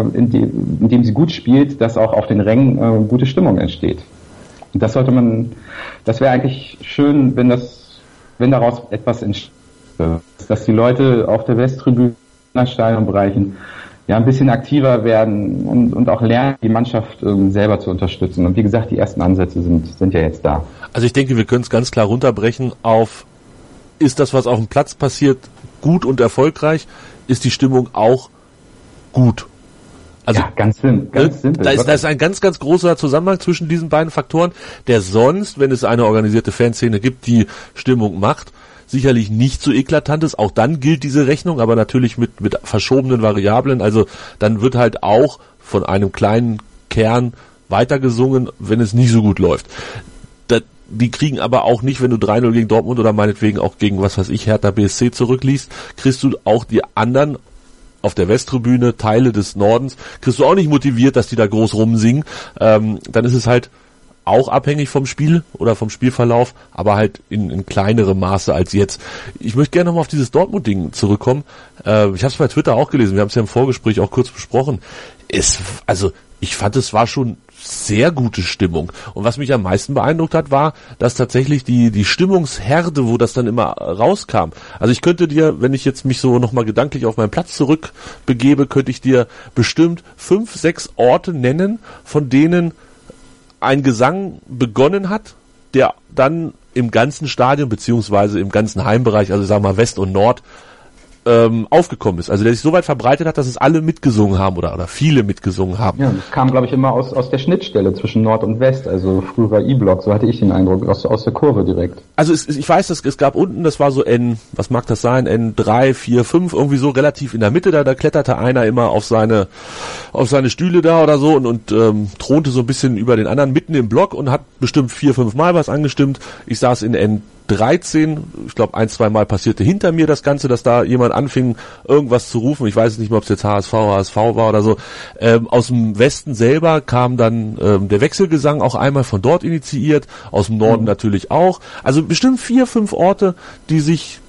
[SPEAKER 5] indem sie gut spielt, dass auch auf den Rängen gute Stimmung entsteht. Und das wäre eigentlich schön, wenn daraus etwas entsteht, dass die Leute auf der Westtribüne in Stadionbereichen ja ein bisschen aktiver werden und auch lernen, die Mannschaft selber zu unterstützen. Und wie gesagt, die ersten Ansätze sind ja jetzt da.
[SPEAKER 4] Also ich denke, wir können es ganz klar runterbrechen auf: Ist das, was auf dem Platz passiert, gut und erfolgreich? Ist die Stimmung auch gut? Also,
[SPEAKER 5] ja, ganz simpel.
[SPEAKER 4] Da ist ein ganz, ganz großer Zusammenhang zwischen diesen beiden Faktoren, der sonst, wenn es eine organisierte Fanszene gibt, die Stimmung macht, sicherlich nicht so eklatant ist. Auch dann gilt diese Rechnung, aber natürlich mit verschobenen Variablen. Also dann wird halt auch von einem kleinen Kern weitergesungen, wenn es nicht so gut läuft. Die kriegen aber auch nicht, wenn du 3-0 gegen Dortmund oder meinetwegen auch gegen, was weiß ich, Hertha BSC zurückliegst, kriegst du auch die anderen auf der Westtribüne, Teile des Nordens, kriegst du auch nicht motiviert, dass die da groß rumsingen. Dann ist es halt auch abhängig vom Spiel oder vom Spielverlauf, aber halt in kleinerem Maße als jetzt. Ich möchte gerne nochmal auf dieses Dortmund-Ding zurückkommen. Ich habe es bei Twitter auch gelesen, wir haben es ja im Vorgespräch auch kurz besprochen. Ich fand, es war schon sehr gute Stimmung. Und was mich am meisten beeindruckt hat, war, dass tatsächlich die Stimmungsherde, wo das dann immer rauskam. Also ich könnte dir, wenn ich jetzt mich so nochmal gedanklich auf meinen Platz zurückbegebe, könnte ich dir bestimmt 5, 6 Orte nennen, von denen ein Gesang begonnen hat, der dann im ganzen Stadion, beziehungsweise im ganzen Heimbereich, also sagen wir mal West und Nord, aufgekommen ist. Also der sich so weit verbreitet hat, dass es alle mitgesungen haben oder viele mitgesungen haben.
[SPEAKER 5] Ja, das kam, glaube ich, immer aus der Schnittstelle zwischen Nord und West, also früher E-Block, so hatte ich den Eindruck, aus der Kurve direkt.
[SPEAKER 4] Also ich weiß, es gab unten, das war so was mag das sein, N3, 4, 5, irgendwie so relativ in der Mitte, da kletterte einer immer auf seine Stühle da oder so und thronte so ein bisschen über den anderen mitten im Block und hat bestimmt 4, 5 Mal was angestimmt. Ich saß in N13, ich glaube 1, 2 Mal passierte hinter mir das Ganze, dass da jemand anfing, irgendwas zu rufen. Ich weiß nicht mehr, ob es jetzt HSV war oder so. Aus dem Westen selber kam dann der Wechselgesang auch einmal von dort initiiert, aus dem Norden natürlich auch. Also bestimmt 4, 5 Orte, die sich,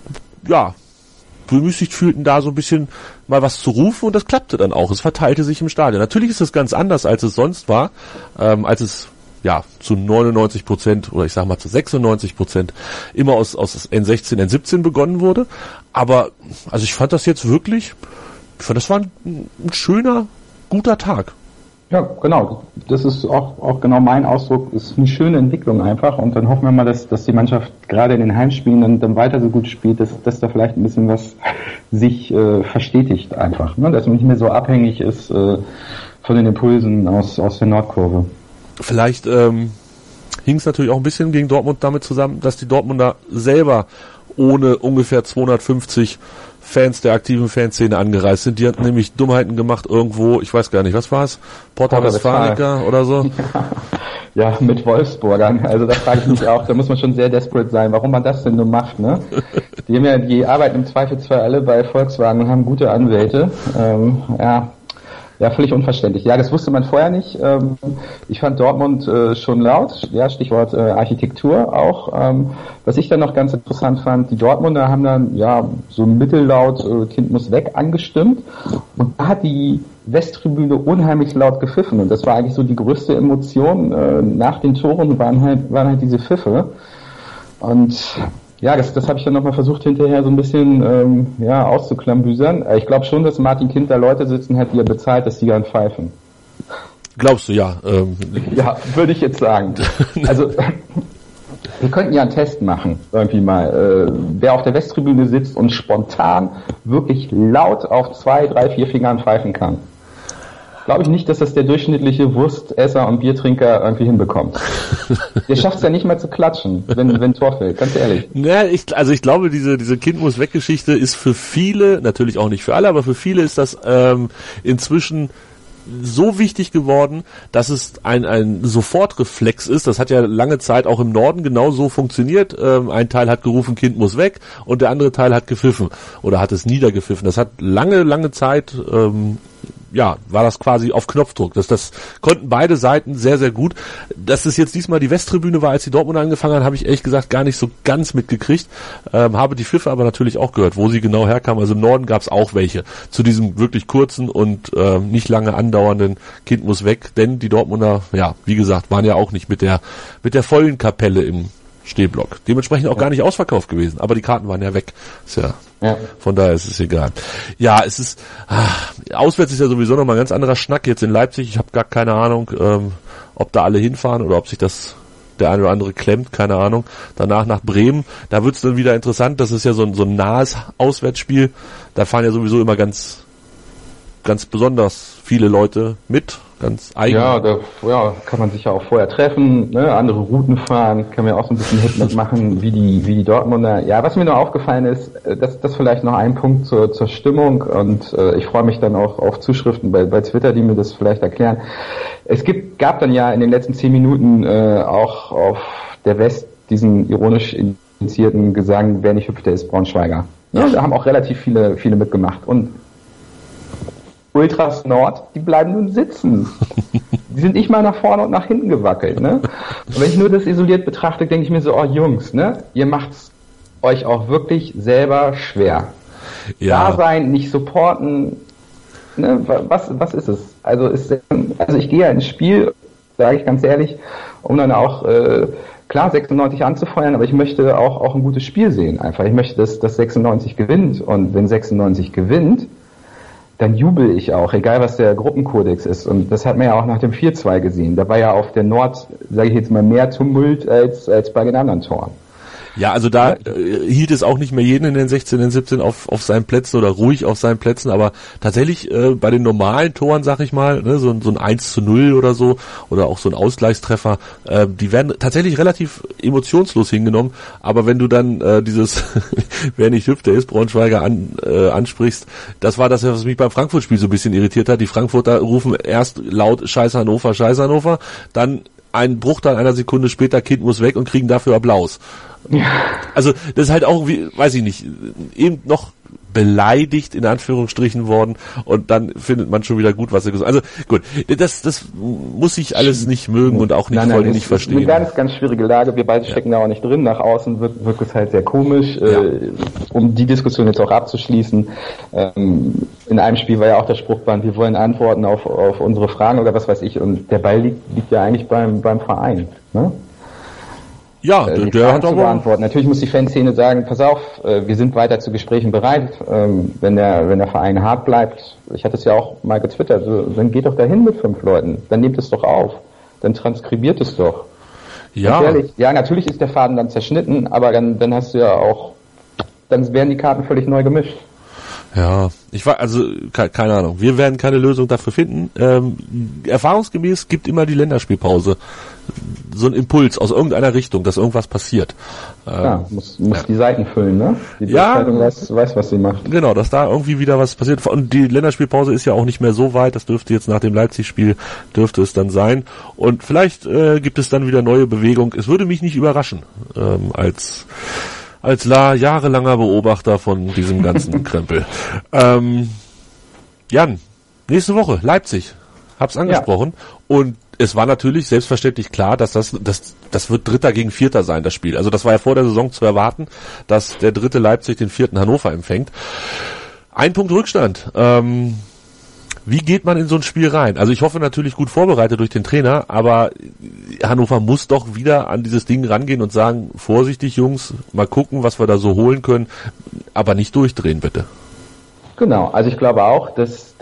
[SPEAKER 4] bemüßigt fühlten, da so ein bisschen mal was zu rufen und das klappte dann auch. Es verteilte sich im Stadion. Natürlich ist es ganz anders, als es sonst war, als es zu 99% oder ich sag mal zu 96% immer aus N16, N17 begonnen wurde. Aber, also ich fand das jetzt wirklich, das war ein schöner, guter Tag.
[SPEAKER 5] Ja, genau. Das ist auch genau mein Ausdruck. Ist eine schöne Entwicklung einfach. Und dann hoffen wir mal, dass die Mannschaft gerade in den Heimspielen dann weiter so gut spielt, dass da vielleicht ein bisschen was sich verstetigt einfach. Ne? Dass man nicht mehr so abhängig ist von den Impulsen aus der Nordkurve.
[SPEAKER 4] Vielleicht hing es natürlich auch ein bisschen gegen Dortmund damit zusammen, dass die Dortmunder selber ohne ungefähr 250 Fans der aktiven Fanszene angereist sind. Die hatten nämlich Dummheiten gemacht irgendwo, ich weiß gar nicht, was war es? Porta Westfalica oder so?
[SPEAKER 5] Ja, mit Wolfsburgern. Also da frage ich mich auch, da muss man schon sehr desperate sein, warum man das denn nur macht, ne? Die arbeiten im Zweifelsfall alle bei Volkswagen und haben gute Anwälte. Ja, völlig unverständlich. Ja, das wusste man vorher nicht. Ich fand Dortmund schon laut. Ja, Stichwort Architektur auch. Was ich dann noch ganz interessant fand, die Dortmunder haben dann so mittellaut Kind muss weg angestimmt. Und da hat die Westtribüne unheimlich laut gepfiffen. Und das war eigentlich so die größte Emotion nach den Toren waren halt diese Pfiffe. Und ja, das habe ich dann nochmal versucht hinterher so ein bisschen auszuklambüsern. Ich glaube schon, dass Martin Kind da Leute sitzen hat, die er bezahlt, dass die dann pfeifen.
[SPEAKER 4] Glaubst du, ja.
[SPEAKER 5] Ja, würde ich jetzt sagen. Also wir könnten ja einen Test machen, irgendwie mal. Wer auf der Westtribüne sitzt und spontan wirklich laut auf 2, 3, 4 Fingern pfeifen kann. Glaube ich nicht, dass das der durchschnittliche Wurstesser und Biertrinker irgendwie hinbekommt. Der schafft es ja nicht mal zu klatschen, wenn Tor fällt, ganz ehrlich.
[SPEAKER 4] Ja, ich glaube, diese Kind muss weg Geschichte ist für viele, natürlich auch nicht für alle, aber für viele ist das inzwischen so wichtig geworden, dass es ein Sofortreflex ist. Das hat ja lange Zeit auch im Norden genauso funktioniert. Ein Teil hat gerufen, Kind muss weg, und der andere Teil hat gepfiffen oder hat es niedergepfiffen. Das hat lange Zeit war das quasi auf Knopfdruck. Das konnten beide Seiten sehr, sehr gut. Dass es jetzt diesmal die Westtribüne war, als die Dortmunder angefangen haben, habe ich ehrlich gesagt gar nicht so ganz mitgekriegt. Habe die Pfiffe aber natürlich auch gehört, wo sie genau herkamen. Also im Norden gab es auch welche zu diesem wirklich kurzen und nicht lange andauernden Kind muss weg. Denn die Dortmunder, wie gesagt, waren ja auch nicht mit der vollen Kapelle im Stehblock. Dementsprechend auch gar nicht ausverkauft gewesen. Aber die Karten waren ja weg. Von daher ist es egal. Ja, es ist auswärts ist ja sowieso nochmal ein ganz anderer Schnack jetzt in Leipzig. Ich habe gar keine Ahnung, ob da alle hinfahren oder ob sich der eine oder andere klemmt, keine Ahnung. Danach nach Bremen, da wird's dann wieder interessant. Das ist ja so ein nahes Auswärtsspiel. Da fahren ja sowieso immer ganz besonders viele Leute mit, ganz eigen.
[SPEAKER 5] Ja, da kann man sich ja auch vorher treffen, ne? Andere Routen fahren, kann man ja auch so ein bisschen Hit mitmachen, wie die Dortmunder. Ja, was mir nur aufgefallen ist, das vielleicht noch ein Punkt zur Stimmung, und ich freue mich dann auch auf Zuschriften bei Twitter, die mir das vielleicht erklären. Es gab dann ja in den letzten 10 Minuten auch auf der West diesen ironisch indizierten Gesang, wer nicht hüpft, der ist Braunschweiger. Ja, da haben auch relativ viele mitgemacht. Und Ultras Nord, die bleiben nun sitzen. Die sind nicht mal nach vorne und nach hinten gewackelt, ne? Und wenn ich nur das isoliert betrachte, denke ich mir so, oh Jungs, ne? Ihr macht's euch auch wirklich selber schwer.
[SPEAKER 4] Ja.
[SPEAKER 5] Da sein, nicht supporten, ne? Was ist es? Also ich gehe ja ins Spiel, sage ich ganz ehrlich, um dann auch, klar 96 anzufeuern, aber ich möchte auch ein gutes Spiel sehen einfach. Ich möchte, dass 96 gewinnt, und wenn 96 gewinnt, dann jubel ich auch, egal was der Gruppenkodex ist. Und das hat man ja auch nach dem 4-2 gesehen. Da war ja auf der Nord, sage ich jetzt mal, mehr Tumult als bei den anderen Toren.
[SPEAKER 4] Ja, also da hielt es auch nicht mehr jeden in den 16, in 17 auf seinen Plätzen oder ruhig auf seinen Plätzen, aber tatsächlich bei den normalen Toren, sag ich mal, ne, so ein 1:0 oder so, oder auch so ein Ausgleichstreffer, die werden tatsächlich relativ emotionslos hingenommen, aber wenn du dann dieses wer nicht hüpft, der ist Braunschweiger ansprichst, das war das, was mich beim Frankfurt-Spiel so ein bisschen irritiert hat. Die Frankfurter rufen erst laut Scheiß Hannover, dann ein Bruchteil einer Sekunde später, Kind muss weg, und kriegen dafür Applaus. Ja. Also das ist halt auch, weiß ich nicht, eben noch beleidigt in Anführungsstrichen worden, und dann findet man schon wieder gut, was er gesagt hat. Also gut, das muss ich alles nicht mögen und auch nicht voll nicht verstehen.
[SPEAKER 5] Das ist eine ganz, ganz schwierige Lage. Wir beide stecken da auch nicht drin. Nach außen wirkt es halt sehr komisch. Um die Diskussion jetzt auch abzuschließen, in einem Spiel war ja auch der Spruchband, wir wollen Antworten auf unsere Fragen oder was weiß ich, und der Ball liegt ja eigentlich beim Verein, ne?
[SPEAKER 4] Ja, der hat aber
[SPEAKER 5] beantworten. Natürlich muss die Fanszene sagen, pass auf, wir sind weiter zu Gesprächen bereit, wenn der Verein hart bleibt. Ich hatte es ja auch mal getwittert, dann geht doch dahin mit 5 Leuten, dann nehmt es doch auf, dann transkribiert es doch.
[SPEAKER 4] Ja.
[SPEAKER 5] Ehrlich, ja, natürlich ist der Faden dann zerschnitten, aber dann hast du ja auch, dann werden die Karten völlig neu gemischt.
[SPEAKER 4] Ja, keine Ahnung. Wir werden keine Lösung dafür finden. Erfahrungsgemäß gibt immer die Länderspielpause so ein Impuls aus irgendeiner Richtung, dass irgendwas passiert.
[SPEAKER 5] Muss die Seiten füllen, ne? Die Bildzeitung weiß, was sie macht.
[SPEAKER 4] Genau, dass da irgendwie wieder was passiert. Und die Länderspielpause ist ja auch nicht mehr so weit. Das dürfte jetzt nach dem Leipzig-Spiel, dürfte es dann sein. Und vielleicht gibt es dann wieder neue Bewegung. Es würde mich nicht überraschen, als jahrelanger Beobachter von diesem ganzen Krempel. Jan, nächste Woche, Leipzig. Hab's angesprochen. Ja. Und es war natürlich selbstverständlich klar, dass das wird Dritter gegen Vierter sein, das Spiel. Also das war ja vor der Saison zu erwarten, dass der dritte Leipzig den vierten Hannover empfängt. 1 Punkt Rückstand. Wie geht man in so ein Spiel rein? Also ich hoffe natürlich gut vorbereitet durch den Trainer, aber Hannover muss doch wieder an dieses Ding rangehen und sagen, vorsichtig Jungs, mal gucken, was wir da so holen können, aber nicht durchdrehen bitte.
[SPEAKER 5] Genau, also ich glaube auch, dass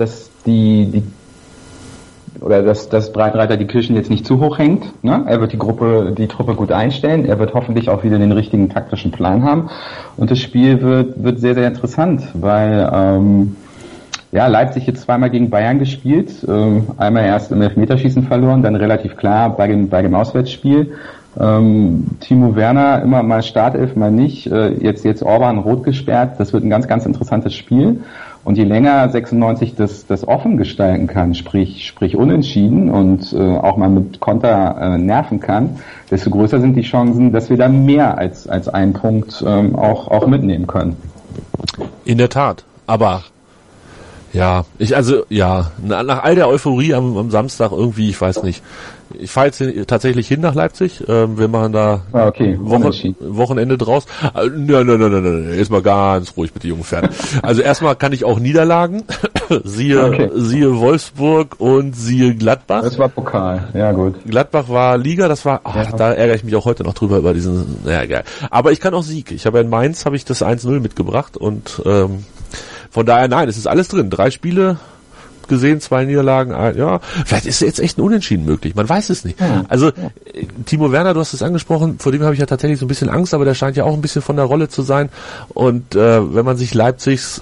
[SPEAKER 5] Breitenreiter die Kirchen jetzt nicht zu hoch hängt, ne? Er wird die Truppe gut einstellen, er wird hoffentlich auch wieder den richtigen taktischen Plan haben, und das Spiel wird sehr, sehr interessant, weil Leipzig jetzt zweimal gegen Bayern gespielt, einmal erst im Elfmeterschießen verloren, dann relativ klar bei dem Auswärtsspiel. Timo Werner immer mal Startelf, mal nicht, jetzt Orban rot gesperrt, das wird ein ganz, ganz interessantes Spiel. Und je länger 96 das offen gestalten kann, sprich unentschieden und auch mal mit Konter nerven kann, desto größer sind die Chancen, dass wir da mehr als 1 Punkt auch mitnehmen können.
[SPEAKER 4] In der Tat, aber nach all der Euphorie am Samstag irgendwie, ich weiß nicht. Ich fahre jetzt tatsächlich hin nach Leipzig. Wir machen da Wochenende draus. Nein. Erstmal ganz ruhig mit den jungen Pferden. Also erstmal kann ich auch Niederlagen. Siehe Wolfsburg und siehe Gladbach.
[SPEAKER 5] Das war Pokal, ja gut.
[SPEAKER 4] Gladbach war Liga, da ärgere ich mich auch heute noch drüber über diesen, geil. Aber ich kann auch Sieg. Ich habe in Mainz das 1-0 mitgebracht und von daher, nein, es ist alles drin. 3 Spiele gesehen, 2 Niederlagen, vielleicht ist jetzt echt ein Unentschieden möglich, man weiß es nicht. Also Timo Werner, du hast es angesprochen, vor dem habe ich ja tatsächlich so ein bisschen Angst, aber der scheint ja auch ein bisschen von der Rolle zu sein, und wenn man sich Leipzigs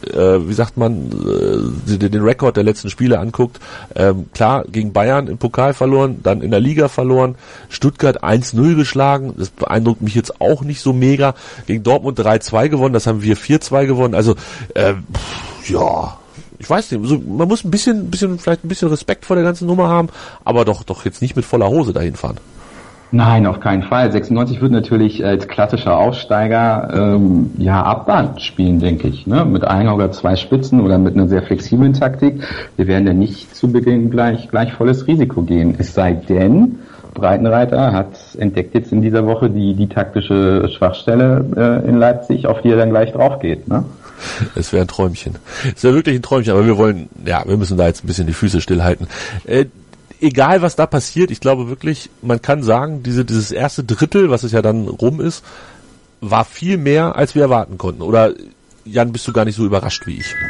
[SPEAKER 4] wie sagt man, den Rekord der letzten Spiele anguckt, klar, gegen Bayern im Pokal verloren, dann in der Liga verloren, Stuttgart 1-0 geschlagen, das beeindruckt mich jetzt auch nicht so mega, gegen Dortmund 3-2 gewonnen, das haben wir 4-2 gewonnen, also ja, ich weiß nicht, also man muss vielleicht ein bisschen Respekt vor der ganzen Nummer haben, aber doch jetzt nicht mit voller Hose dahin fahren.
[SPEAKER 5] Nein, auf keinen Fall. 96 wird natürlich als klassischer Aufsteiger Abwand spielen, denke ich. Ne? Mit einer oder zwei Spitzen oder mit einer sehr flexiblen Taktik. Wir werden ja nicht zu Beginn gleich volles Risiko gehen. Es sei denn, Breitenreiter hat entdeckt jetzt in dieser Woche die taktische Schwachstelle in Leipzig, auf die er dann gleich drauf geht. Ne?
[SPEAKER 4] Es wäre ein Träumchen. Es wäre wirklich ein Träumchen, aber wir müssen da jetzt ein bisschen die Füße stillhalten. Egal was da passiert, ich glaube wirklich, man kann sagen, dieses erste Drittel, was es ja dann rum ist, war viel mehr, als wir erwarten konnten. Oder, Jan, bist du gar nicht so überrascht wie ich?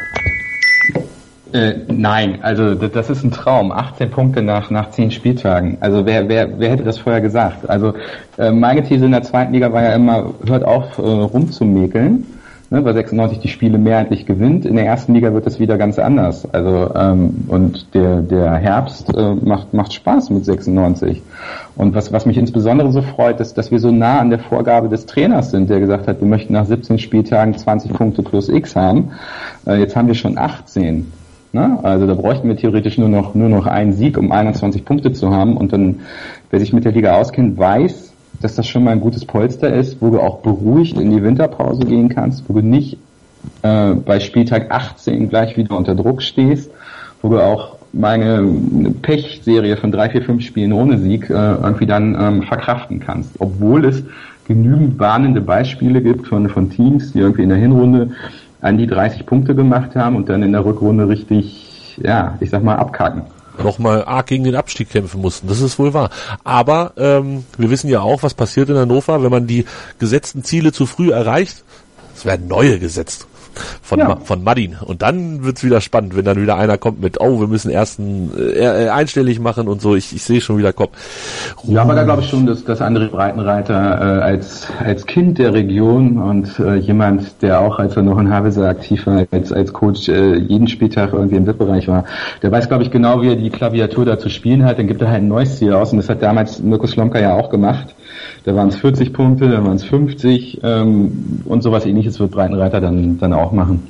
[SPEAKER 5] Nein, also das ist ein Traum. 18 Punkte nach 10 Spieltagen. Also wer hätte das vorher gesagt? Also meine These in der zweiten Liga war ja immer, hört auf rumzumäkeln. Ne, weil 96 die Spiele mehrheitlich gewinnt. In der ersten Liga wird das wieder ganz anders. Also und der Herbst macht Spaß mit 96. Und was mich insbesondere so freut, ist, dass wir so nah an der Vorgabe des Trainers sind, der gesagt hat, wir möchten nach 17 Spieltagen 20 Punkte plus X haben. Jetzt haben wir schon 18. Ne? Also da bräuchten wir theoretisch nur noch einen Sieg, um 21 Punkte zu haben. Und dann, wer sich mit der Liga auskennt, weiß, dass das schon mal ein gutes Polster ist, wo du auch beruhigt in die Winterpause gehen kannst, wo du nicht bei Spieltag 18 gleich wieder unter Druck stehst, wo du auch meine Pechserie von 3, 4, 5 Spielen ohne Sieg irgendwie dann verkraften kannst. Obwohl es genügend warnende Beispiele gibt von Teams, die irgendwie in der Hinrunde an die 30 Punkte gemacht haben und dann in der Rückrunde richtig, ja, ich sag mal, abkacken.
[SPEAKER 4] Nochmal arg gegen den Abstieg kämpfen mussten. Das ist wohl wahr. Aber wir wissen ja auch, was passiert in Hannover, wenn man die gesetzten Ziele zu früh erreicht. Es werden neue gesetzt von Madin. Und dann wird's wieder spannend, wenn dann wieder einer kommt mit, wir müssen ersten einstellig machen und so. Ich sehe schon wieder Kopf.
[SPEAKER 5] Ja, aber da glaube ich schon, dass André Breitenreiter als Kind der Region und jemand, der auch, als er noch in Havelse aktiv war, als Coach jeden Spieltag irgendwie im VIP-Bereich war, der weiß, glaube ich, genau, wie er die Klaviatur da zu spielen hat. Dann gibt er halt ein neues Ziel aus und das hat damals Mirko Slomka ja auch gemacht. Da waren es 40 Punkte, da waren es 50 und sowas Ähnliches wird Breitenreiter dann auch machen.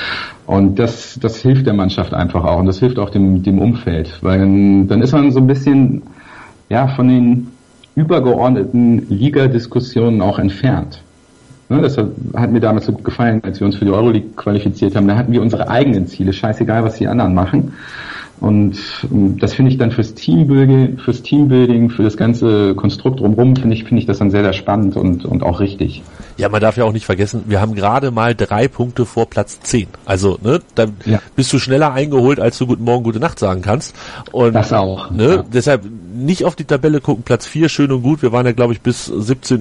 [SPEAKER 5] Und das hilft der Mannschaft einfach auch und das hilft auch dem Umfeld, weil dann ist man so ein bisschen von den übergeordneten Liga-Diskussionen auch entfernt. Ne, das hat mir damals so gut gefallen, als wir uns für die Euroleague qualifiziert haben. Da hatten wir unsere eigenen Ziele, scheißegal, was die anderen machen. Und das finde ich dann fürs Teambuilding, für das ganze Konstrukt drumherum, finde ich das dann sehr, sehr spannend und auch richtig.
[SPEAKER 4] Ja, man darf ja auch nicht vergessen, wir haben gerade mal 3 Punkte vor Platz 10. Also, da bist du schneller eingeholt, als du Guten Morgen, Gute Nacht sagen kannst. Und
[SPEAKER 5] das auch.
[SPEAKER 4] Deshalb nicht auf die Tabelle gucken, Platz 4, schön und gut. Wir waren ja, glaube ich, bis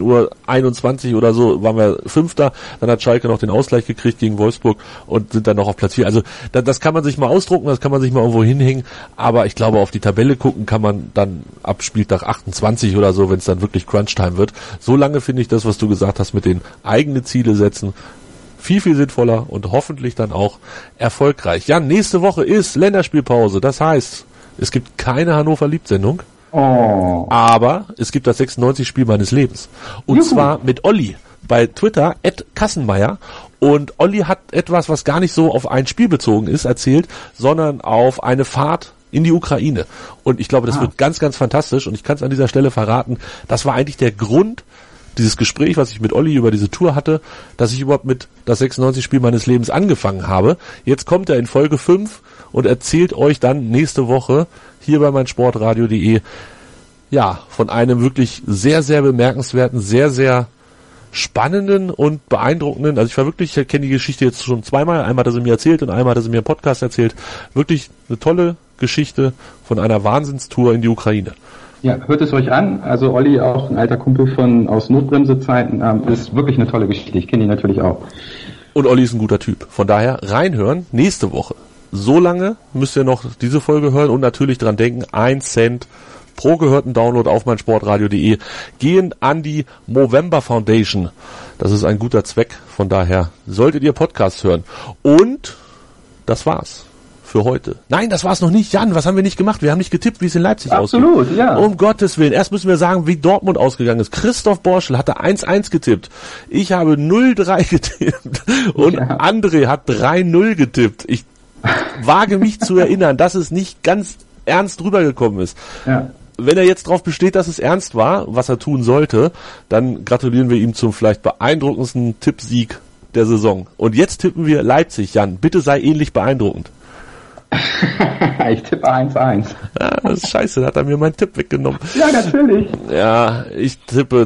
[SPEAKER 4] 17:21 oder so, waren wir Fünfter. Dann hat Schalke noch den Ausgleich gekriegt gegen Wolfsburg und sind dann noch auf Platz 4. Also, das kann man sich mal ausdrucken, das kann man sich mal irgendwo hinhängen. Aber ich glaube, auf die Tabelle gucken kann man dann ab Spieltag 28 oder so, wenn es dann wirklich Crunch-Time wird. So lange finde ich das, was du gesagt hast, mit den eigenen Ziele setzen, viel, viel sinnvoller und hoffentlich dann auch erfolgreich. Ja, nächste Woche ist Länderspielpause. Das heißt, es gibt keine Hannover Liebt-Sendung.
[SPEAKER 5] Oh.
[SPEAKER 4] Aber es gibt das 96-Spiel meines Lebens. Und zwar mit Olli bei Twitter, @Kassenmeier. Und Olli hat etwas, was gar nicht so auf ein Spiel bezogen ist, erzählt, sondern auf eine Fahrt in die Ukraine. Und ich glaube, das wird ganz, ganz fantastisch. Und ich kann es an dieser Stelle verraten, das war eigentlich der Grund, dieses Gespräch, was ich mit Olli über diese Tour hatte, dass ich überhaupt mit das 96-Spiel meines Lebens angefangen habe. Jetzt kommt er in Folge 5 und erzählt euch dann nächste Woche hier bei meinsportradio.de von einem wirklich sehr, sehr bemerkenswerten, sehr, sehr spannenden und beeindruckenden, also ich kenne die Geschichte jetzt schon zweimal, einmal hat er sie mir erzählt und einmal hat er sie mir im Podcast erzählt, wirklich eine tolle Geschichte von einer Wahnsinnstour in die Ukraine.
[SPEAKER 5] Ja, hört es euch an, also Olli, auch ein alter Kumpel aus Notbremse-Zeiten, ist wirklich eine tolle Geschichte, ich kenne ihn natürlich auch.
[SPEAKER 4] Und Olli ist ein guter Typ, von daher reinhören, nächste Woche. So lange müsst ihr noch diese Folge hören und natürlich dran denken, 1 Cent pro gehörten Download auf meinsportradio.de gehen an die Movember Foundation. Das ist ein guter Zweck, von daher solltet ihr Podcasts hören. Und das war's für heute. Nein, das war's noch nicht. Jan, was haben wir nicht gemacht? Wir haben nicht getippt, wie es in Leipzig ausgeht.
[SPEAKER 5] Absolut, ja.
[SPEAKER 4] Um Gottes Willen. Erst müssen wir sagen, wie Dortmund ausgegangen ist. Christoph Borschel hatte 1-1 getippt. Ich habe 0-3 getippt. Und André hat 3-0 getippt. Ich wage mich zu erinnern, dass es nicht ganz ernst rübergekommen ist. Ja. Wenn er jetzt darauf besteht, dass es ernst war, was er tun sollte, dann gratulieren wir ihm zum vielleicht beeindruckendsten Tippsieg der Saison. Und jetzt tippen wir Leipzig, Jan. Bitte sei ähnlich beeindruckend.
[SPEAKER 5] Ich tippe 1-1.
[SPEAKER 4] Ja, das ist scheiße, da hat er mir meinen Tipp weggenommen.
[SPEAKER 5] Ja, natürlich.
[SPEAKER 4] Ja, ich tippe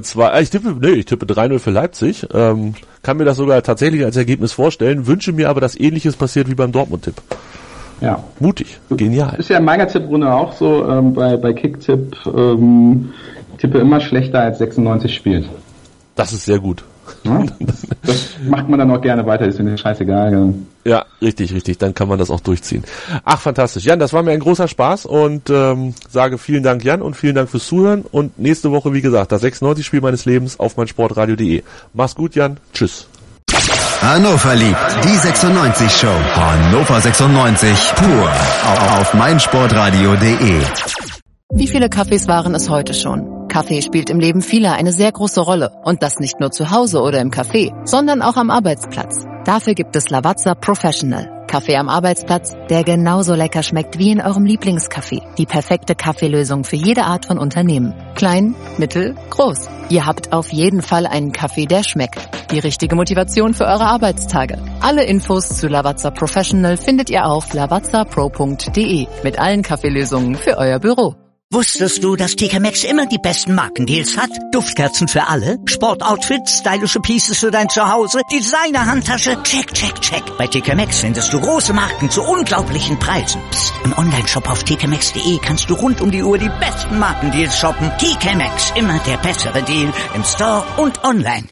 [SPEAKER 4] 3-0 für Leipzig. Kann mir das sogar tatsächlich als Ergebnis vorstellen, wünsche mir aber, dass Ähnliches passiert wie beim Dortmund-Tipp.
[SPEAKER 5] Ja.
[SPEAKER 4] Mutig, genial.
[SPEAKER 5] Ist ja in meiner Tipprunde auch so, bei Kicktipp, tippe immer schlechter als 96 spielt.
[SPEAKER 4] Das ist sehr gut.
[SPEAKER 5] Ja, das macht man dann auch gerne weiter, ist mir scheißegal.
[SPEAKER 4] Ja, richtig, dann kann man das auch durchziehen. Ach, fantastisch. Jan, das war mir ein großer Spaß und sage vielen Dank, Jan, und vielen Dank fürs Zuhören und nächste Woche, wie gesagt, das 96-Spiel meines Lebens auf meinsportradio.de. Mach's gut, Jan. Tschüss.
[SPEAKER 3] Hannover liebt die 96 Show. Hannover 96 pur auf meinsportradio.de.
[SPEAKER 7] Wie viele Kaffees waren es heute schon? Kaffee spielt im Leben vieler eine sehr große Rolle. Und das nicht nur zu Hause oder im Café, sondern auch am Arbeitsplatz. Dafür gibt es Lavazza Professional. Kaffee am Arbeitsplatz, der genauso lecker schmeckt wie in eurem Lieblingscafé. Die perfekte Kaffeelösung für jede Art von Unternehmen. Klein, mittel, groß. Ihr habt auf jeden Fall einen Kaffee, der schmeckt. Die richtige Motivation für eure Arbeitstage. Alle Infos zu Lavazza Professional findet ihr auf lavazzapro.de mit allen Kaffeelösungen für euer Büro.
[SPEAKER 1] Wusstest du, dass TK Maxx immer die besten Markendeals hat? Duftkerzen für alle, Sportoutfits, stylische Pieces für dein Zuhause, Designer-Handtasche, check, check, check. Bei TK Maxx findest du große Marken zu unglaublichen Preisen. Psst. Im Onlineshop auf tkmaxx.de kannst du rund um die Uhr die besten Markendeals shoppen. TK Maxx, immer der bessere Deal im Store und online.